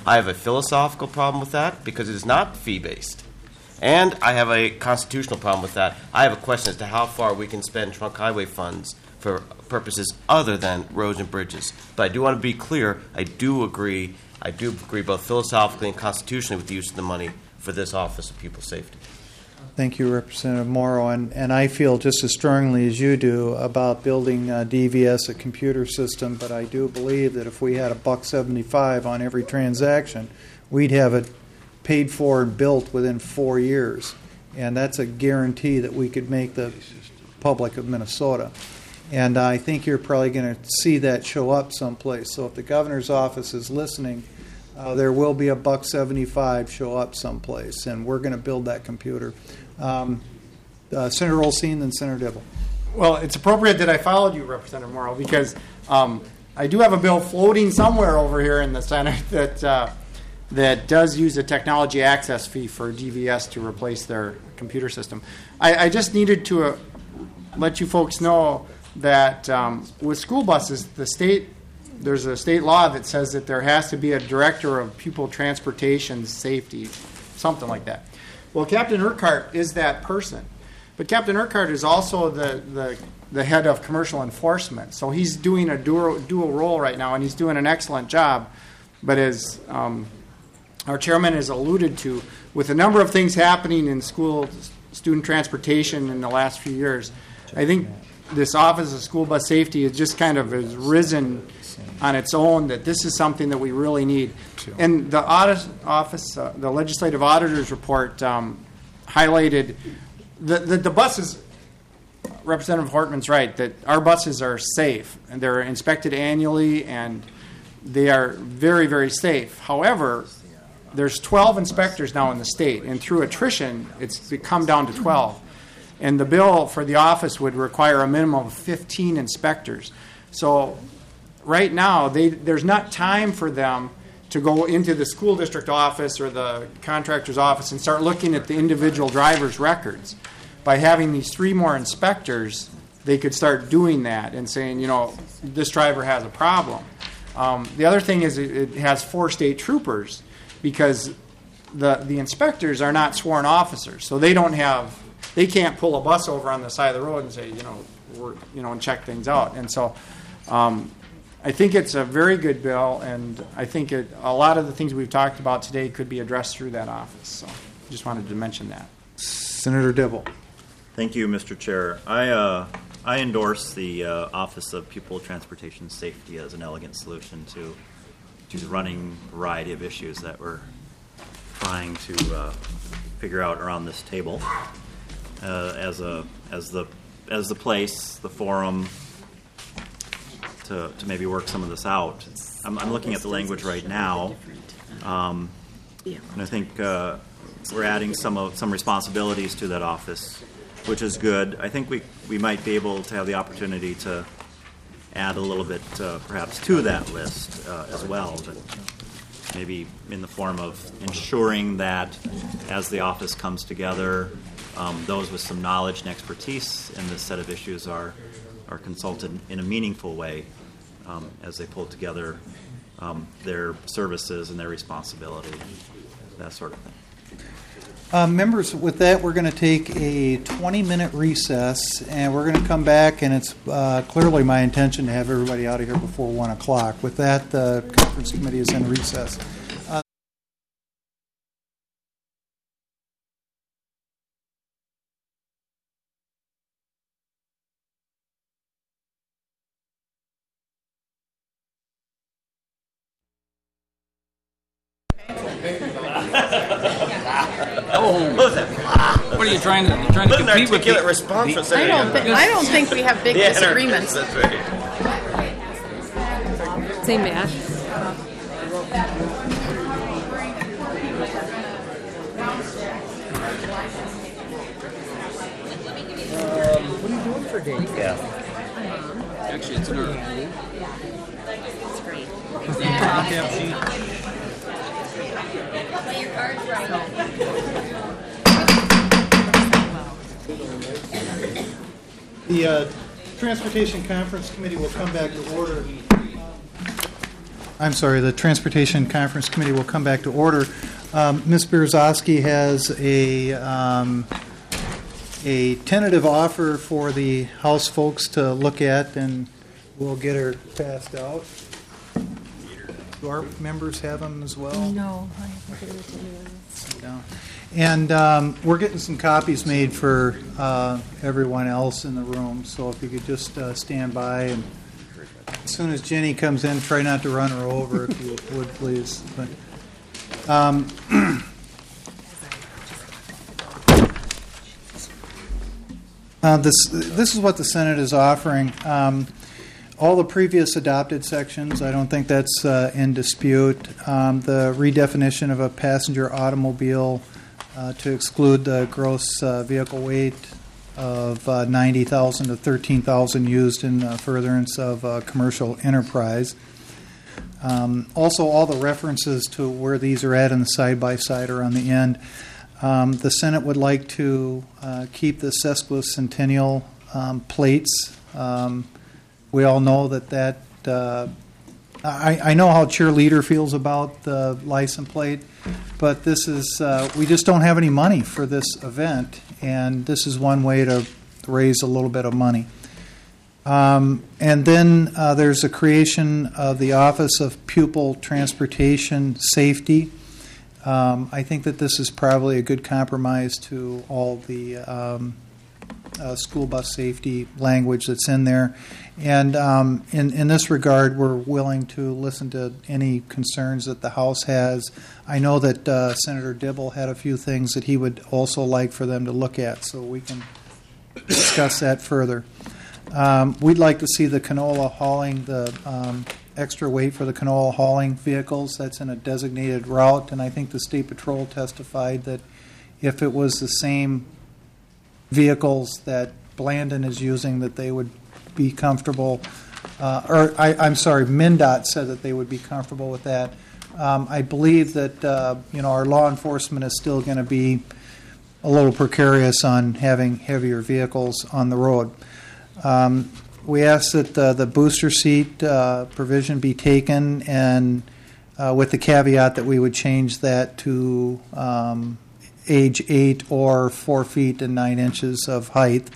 I have a philosophical problem with that because it is not fee-based. And I have a constitutional problem with that. I have a question as to how far we can spend trunk highway funds for purposes other than roads and bridges. But I do want to be clear, I do agree, I do agree both philosophically and constitutionally with the use of the money for this Office of Pupil Safety. Thank you, Representative Morrow. And, and I feel just as strongly as you do about building uh, D V S, a computer system, but I do believe that if we had a buck seventy-five on every transaction, we'd have it paid for and built within four years. And that's a guarantee that we could make the public of Minnesota. And I think you're probably going to see that show up someplace. So if the governor's office is listening, uh, there will be a buck seventy-five show up someplace, and we're going to build that computer. Um, uh, Senator Olsine, then Senator Dibble. Well, it's appropriate that I followed you, Representative Morrow, because um, I do have a bill floating somewhere over here in the Senate that uh, that does use a technology access fee for D V S to replace their computer system. I, I just needed to uh, let you folks know that um, with school buses, the state there's a state law that says that there has to be a director of pupil transportation safety, something like that. Well, Captain Urquhart is that person, but Captain Urquhart is also the, the the head of commercial enforcement, so he's doing a dual dual role right now, and he's doing an excellent job. But as um, our chairman has alluded to, with a number of things happening in school student transportation in the last few years, I think this Office of School Bus Safety has just kind of has risen on its own, that this is something that we really need. And the audit office, uh, the legislative auditor's report um, highlighted the, the, the buses. Representative Hortman's right that our buses are safe and they're inspected annually and they are very, very safe. However, there's twelve inspectors now in the state, and through attrition, it's come down to twelve. And the bill for the office would require a minimum of fifteen inspectors. So right now, they, there's not time for them to go into the school district office or the contractor's office and start looking at the individual driver's records. By having these three more inspectors, they could start doing that and saying, you know, this driver has a problem. Um, the other thing is it, it has four state troopers, because the the inspectors are not sworn officers, so they don't have, they can't pull a bus over on the side of the road and say, you know, we're, you know, and check things out. And so, um, I think it's a very good bill, and I think it, a lot of the things we've talked about today could be addressed through that office. So, just wanted to mention that. Senator Dibble. Thank you, Mister Chair. I uh, I endorse the uh, Office of Pupil Transportation Safety as an elegant solution to to the running variety of issues that we're trying to uh, figure out around this table. Uh, as a as the as the place, the forum to to maybe work some of this out. I'm, I'm looking at the language right now, um, and I think uh, we're adding some of, some responsibilities to that office, which is good. I think we, we might be able to have the opportunity to add a little bit, uh, perhaps, to that list uh, as well, but maybe in the form of ensuring that as the office comes together, um, those with some knowledge and expertise in this set of issues are, are consulted in a meaningful way um, as they pull together um, their services and their responsibility, that sort of thing. Uh, members, with that, we're going to take a twenty-minute recess, and we're going to come back, and it's uh, clearly my intention to have everybody out of here before one o'clock. With that, the conference committee is in recess. Uh, What are you trying to trying to compete with? I don't, think, I don't think we have big Yeah, disagreements. that's right. Same match. what are you doing for date? Yeah. Actually, it's an early. It's great. Your card's right. The uh, Transportation Conference Committee will come back to order. I'm sorry, the Transportation Conference Committee will come back to order. Um, Miz Berzowski has a um, a tentative offer for the House folks to look at, and we'll get her passed out. Do our members have them as well? No, I haven't given it to anyone. No. And um, we're getting some copies made for uh, everyone else in the room, so if you could just uh, stand by, and as soon as Jenny comes in, try not to run her over, if you would, please. But, um, uh, this this is what the Senate is offering. Um, all the previous adopted sections, I don't think that's uh, in dispute. Um, the redefinition of a passenger automobile uh, to exclude the gross uh, vehicle weight of uh, ninety thousand to thirteen thousand used in uh, furtherance of uh, commercial enterprise. Um, also, all the references to where these are at in the side-by-side are on the end. Um, the Senate would like to uh, keep the sesquicentennial um, plates. Um, we all know that that, uh, I, I know how Chair Leader feels about the license plate, but this is, uh, we just don't have any money for this event, and this is one way to raise a little bit of money. Um, and then uh, there's a creation of the Office of Pupil Transportation Safety. Um, I think that this is probably a good compromise to all the um, uh, school bus safety language that's in there. And um, in, in this regard, we're willing to listen to any concerns that the House has. I know that uh, Senator Dibble had a few things that he would also like for them to look at, so we can discuss that further. Um, we'd like to see the canola hauling, the um, extra weight for the canola hauling vehicles. That's in a designated route, and I think the State Patrol testified that if it was the same vehicles that Blandon is using, that they would be comfortable, uh, or I, I'm sorry, MnDOT said that they would be comfortable with that. Um, I believe that uh, you know our law enforcement is still going to be a little precarious on having heavier vehicles on the road. Um, we ask that uh, the booster seat uh, provision be taken, and uh, with the caveat that we would change that to um, age eight or four feet and nine inches of height.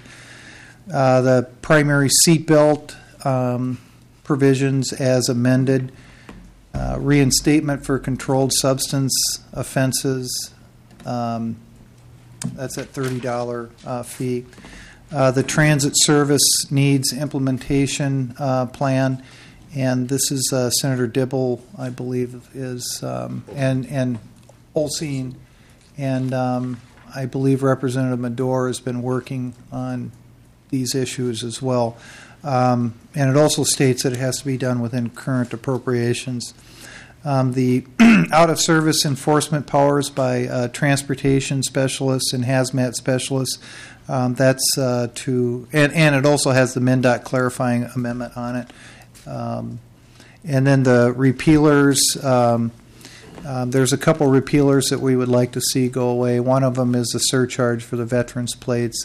Uh, the primary seat belt um, provisions as amended, uh, reinstatement for controlled substance offenses, um, that's at thirty dollars uh, fee. Uh, the transit service needs implementation uh, plan, and this is uh, Senator Dibble, I believe, is um, and and Olsine, and um, I believe Representative Medore has been working on these issues as well. Um, and it also states that it has to be done within current appropriations. Um, the out-of-service enforcement powers by uh, transportation specialists and hazmat specialists, um, that's uh, to, and, and it also has the MnDOT clarifying amendment on it. Um, and then the repealers, um, um, there's a couple repealers that we would like to see go away. One of them is the surcharge for the veterans plates.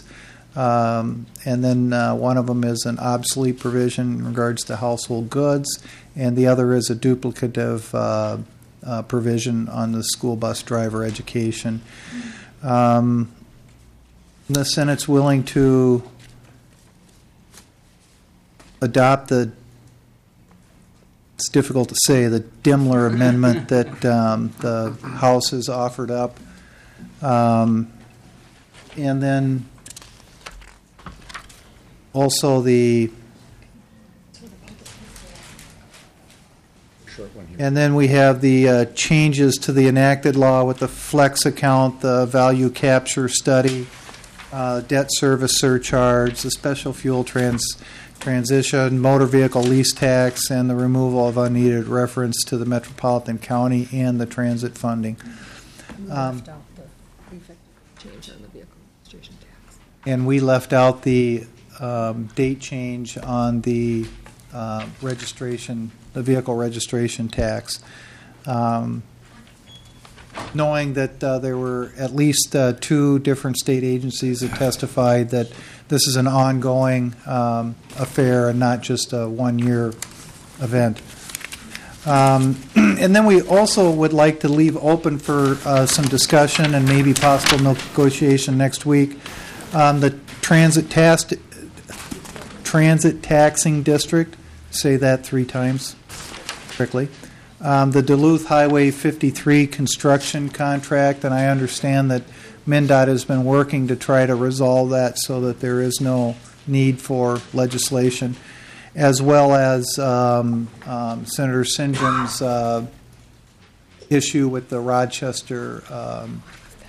Um, and then uh, one of them is an obsolete provision in regards to household goods, and the other is a duplicative uh, uh, provision on the school bus driver education. Um, the Senate's willing to adopt the, it's difficult to say, the Dimmler amendment that um, the House has offered up. Um, and then also the, and then we have the uh, changes to the enacted law with the flex account, the value capture study, uh, debt service surcharge, the special fuel trans transition, motor vehicle lease tax, and the removal of unneeded reference to the metropolitan county and the transit funding. Um, change on the vehicle registration tax. and we left out the um, date change on the uh, registration, the vehicle registration tax. Um, knowing that uh, there were at least uh, two different state agencies that testified that this is an ongoing um, affair and not just a one-year event. Um, and then we also would like to leave open for uh, some discussion and maybe possible negotiation next week on the transit tax, transit taxing district. Say that three times quickly. Um, the Duluth Highway fifty-three construction contract, and I understand that MnDOT has been working to try to resolve that so that there is no need for legislation, as well as um, um, Senator St. John's uh, issue with the Rochester um,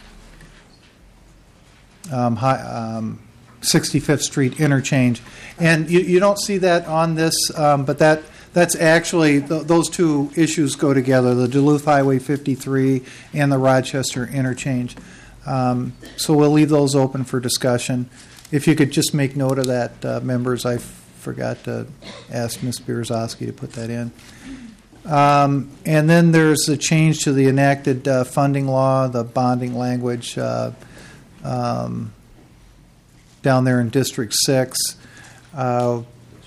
um, high, um, sixty-fifth Street interchange. And you, you don't see that on this, um, but that that's actually, th- those two issues go together, the Duluth Highway fifty-three and the Rochester interchange. Um, so we'll leave those open for discussion. If you could just make note of that, uh, members, I forgot to ask Miz Bierzowski to put that in. Um, and then there's a change to the enacted uh, funding law, the bonding language uh, um, down there in District six. Uh,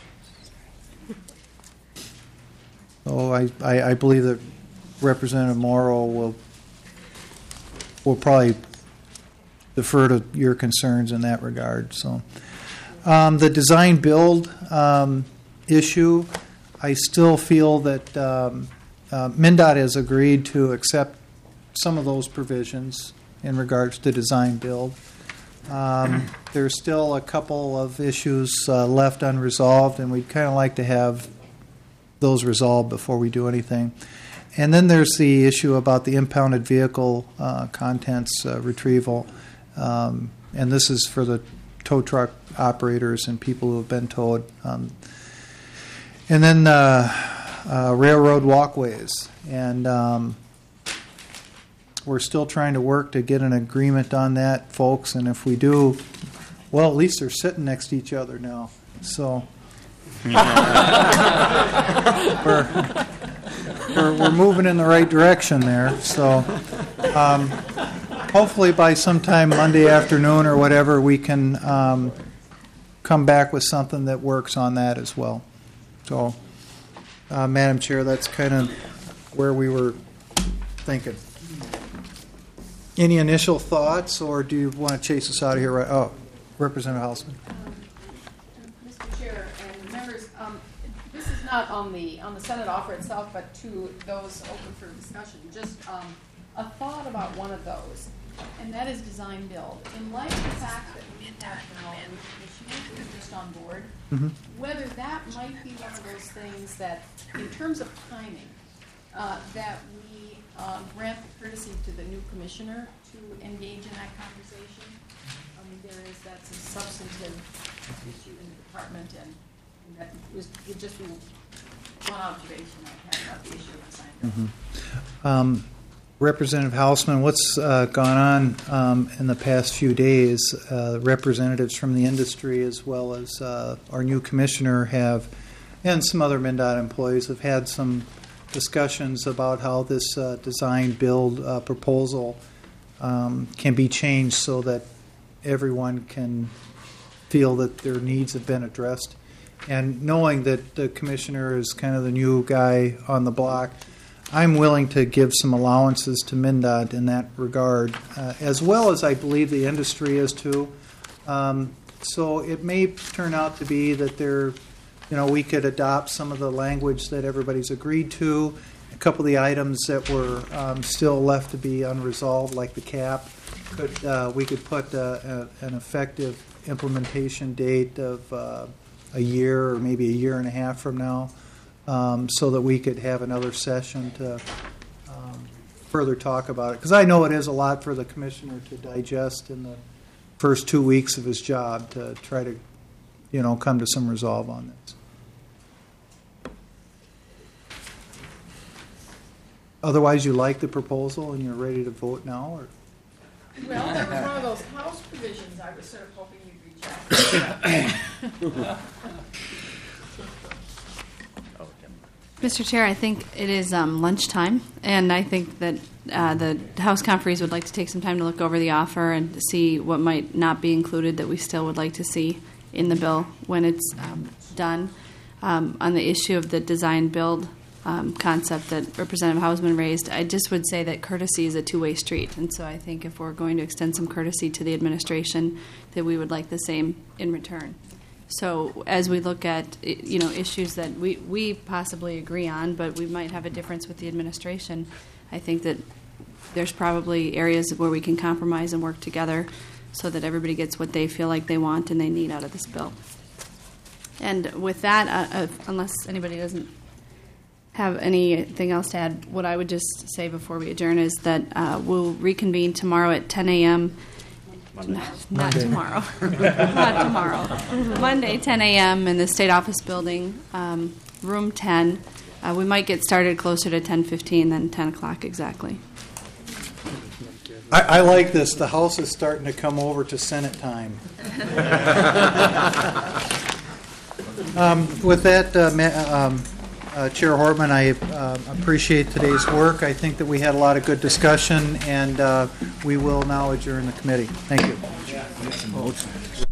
oh, I, I, I believe that Representative Morrow will will probably defer to your concerns in that regard. So, um, the design build um, issue, I still feel that um, uh, MnDOT has agreed to accept some of those provisions in regards to design build. Um, there's still a couple of issues uh, left unresolved, and we'd kind of like to have those resolved before we do anything. And then there's the issue about the impounded vehicle uh, contents uh, retrieval. Um, and this is for the tow truck operators and people who have been towed. Um, and then uh, uh, railroad walkways. And um, we're still trying to work to get an agreement on that, folks. And if we do, well, at least they're sitting next to each other now. So we're, we're, we're moving in the right direction there. So um, hopefully by sometime Monday afternoon or whatever, we can um, come back with something that works on that as well. So, uh, Madam Chair, that's kind of where we were thinking. Any initial thoughts, or do you want to chase us out of here? Right? Oh, Representative Hausman. Mister Chair and members, um, this is not on the on the Senate offer itself, but to those open for discussion. Just um, a thought about one of those, and that is design build. In light of the fact that we have now a new commissioner who is just on board, mm-hmm. whether that might be one of those things that, in terms of timing, uh, that we uh, grant the courtesy to the new commissioner to engage in that conversation. I mean, there is that's a substantive issue in the department, and, and that was would just be one observation I had about the issue of design build. Mm-hmm. Um, Representative Hausman, what's uh, gone on um, in the past few days? Uh, representatives from the industry, as well as uh, our new commissioner, have, and some other MnDOT employees, have had some discussions about how this uh, design build uh, proposal um, can be changed so that everyone can feel that their needs have been addressed. And knowing that the commissioner is kind of the new guy on the block, I'm willing to give some allowances to MnDOT in that regard, uh, as well as I believe the industry is too. Um, so it may turn out to be that there, you know, we could adopt some of the language that everybody's agreed to. A couple of the items that were um, still left to be unresolved, like the cap, could uh, we could put uh, a, an effective implementation date of uh, a year or maybe a year and a half from now. Um, so that we could have another session to um, further talk about it. Because I know it is a lot for the commissioner to digest in the first two weeks of his job to try to, you know, come to some resolve on this. Otherwise, you like the proposal and you're ready to vote now? Or? Well, that was one of those House provisions I was sort of hoping you'd reach out to. Mister Chair, I think it is um, lunchtime, and I think that uh, the House conferees would like to take some time to look over the offer and to see what might not be included that we still would like to see in the bill when it's um, done. Um, on the issue of the design build um, concept that Representative Hausman raised. I just would say that courtesy is a two-way street, and so I think if we're going to extend some courtesy to the administration, that we would like the same in return. So as we look at, you know, issues that we, we possibly agree on, but we might have a difference with the administration, I think that there's probably areas where we can compromise and work together so that everybody gets what they feel like they want and they need out of this bill. And with that, uh, uh, unless anybody doesn't have anything else to add, what I would just say before we adjourn is that uh, we'll reconvene tomorrow at ten a.m. No, not tomorrow. Not tomorrow. Monday, ten a.m. in the State Office Building, um, room ten. Uh, we might get started closer to ten fifteen than ten o'clock exactly. I, I like this. The House is starting to come over to Senate time. um, with that, uh, ma- um, uh, Chair Hortman, I uh, appreciate today's work. I think that we had a lot of good discussion, and uh, we will now adjourn the committee. Thank you.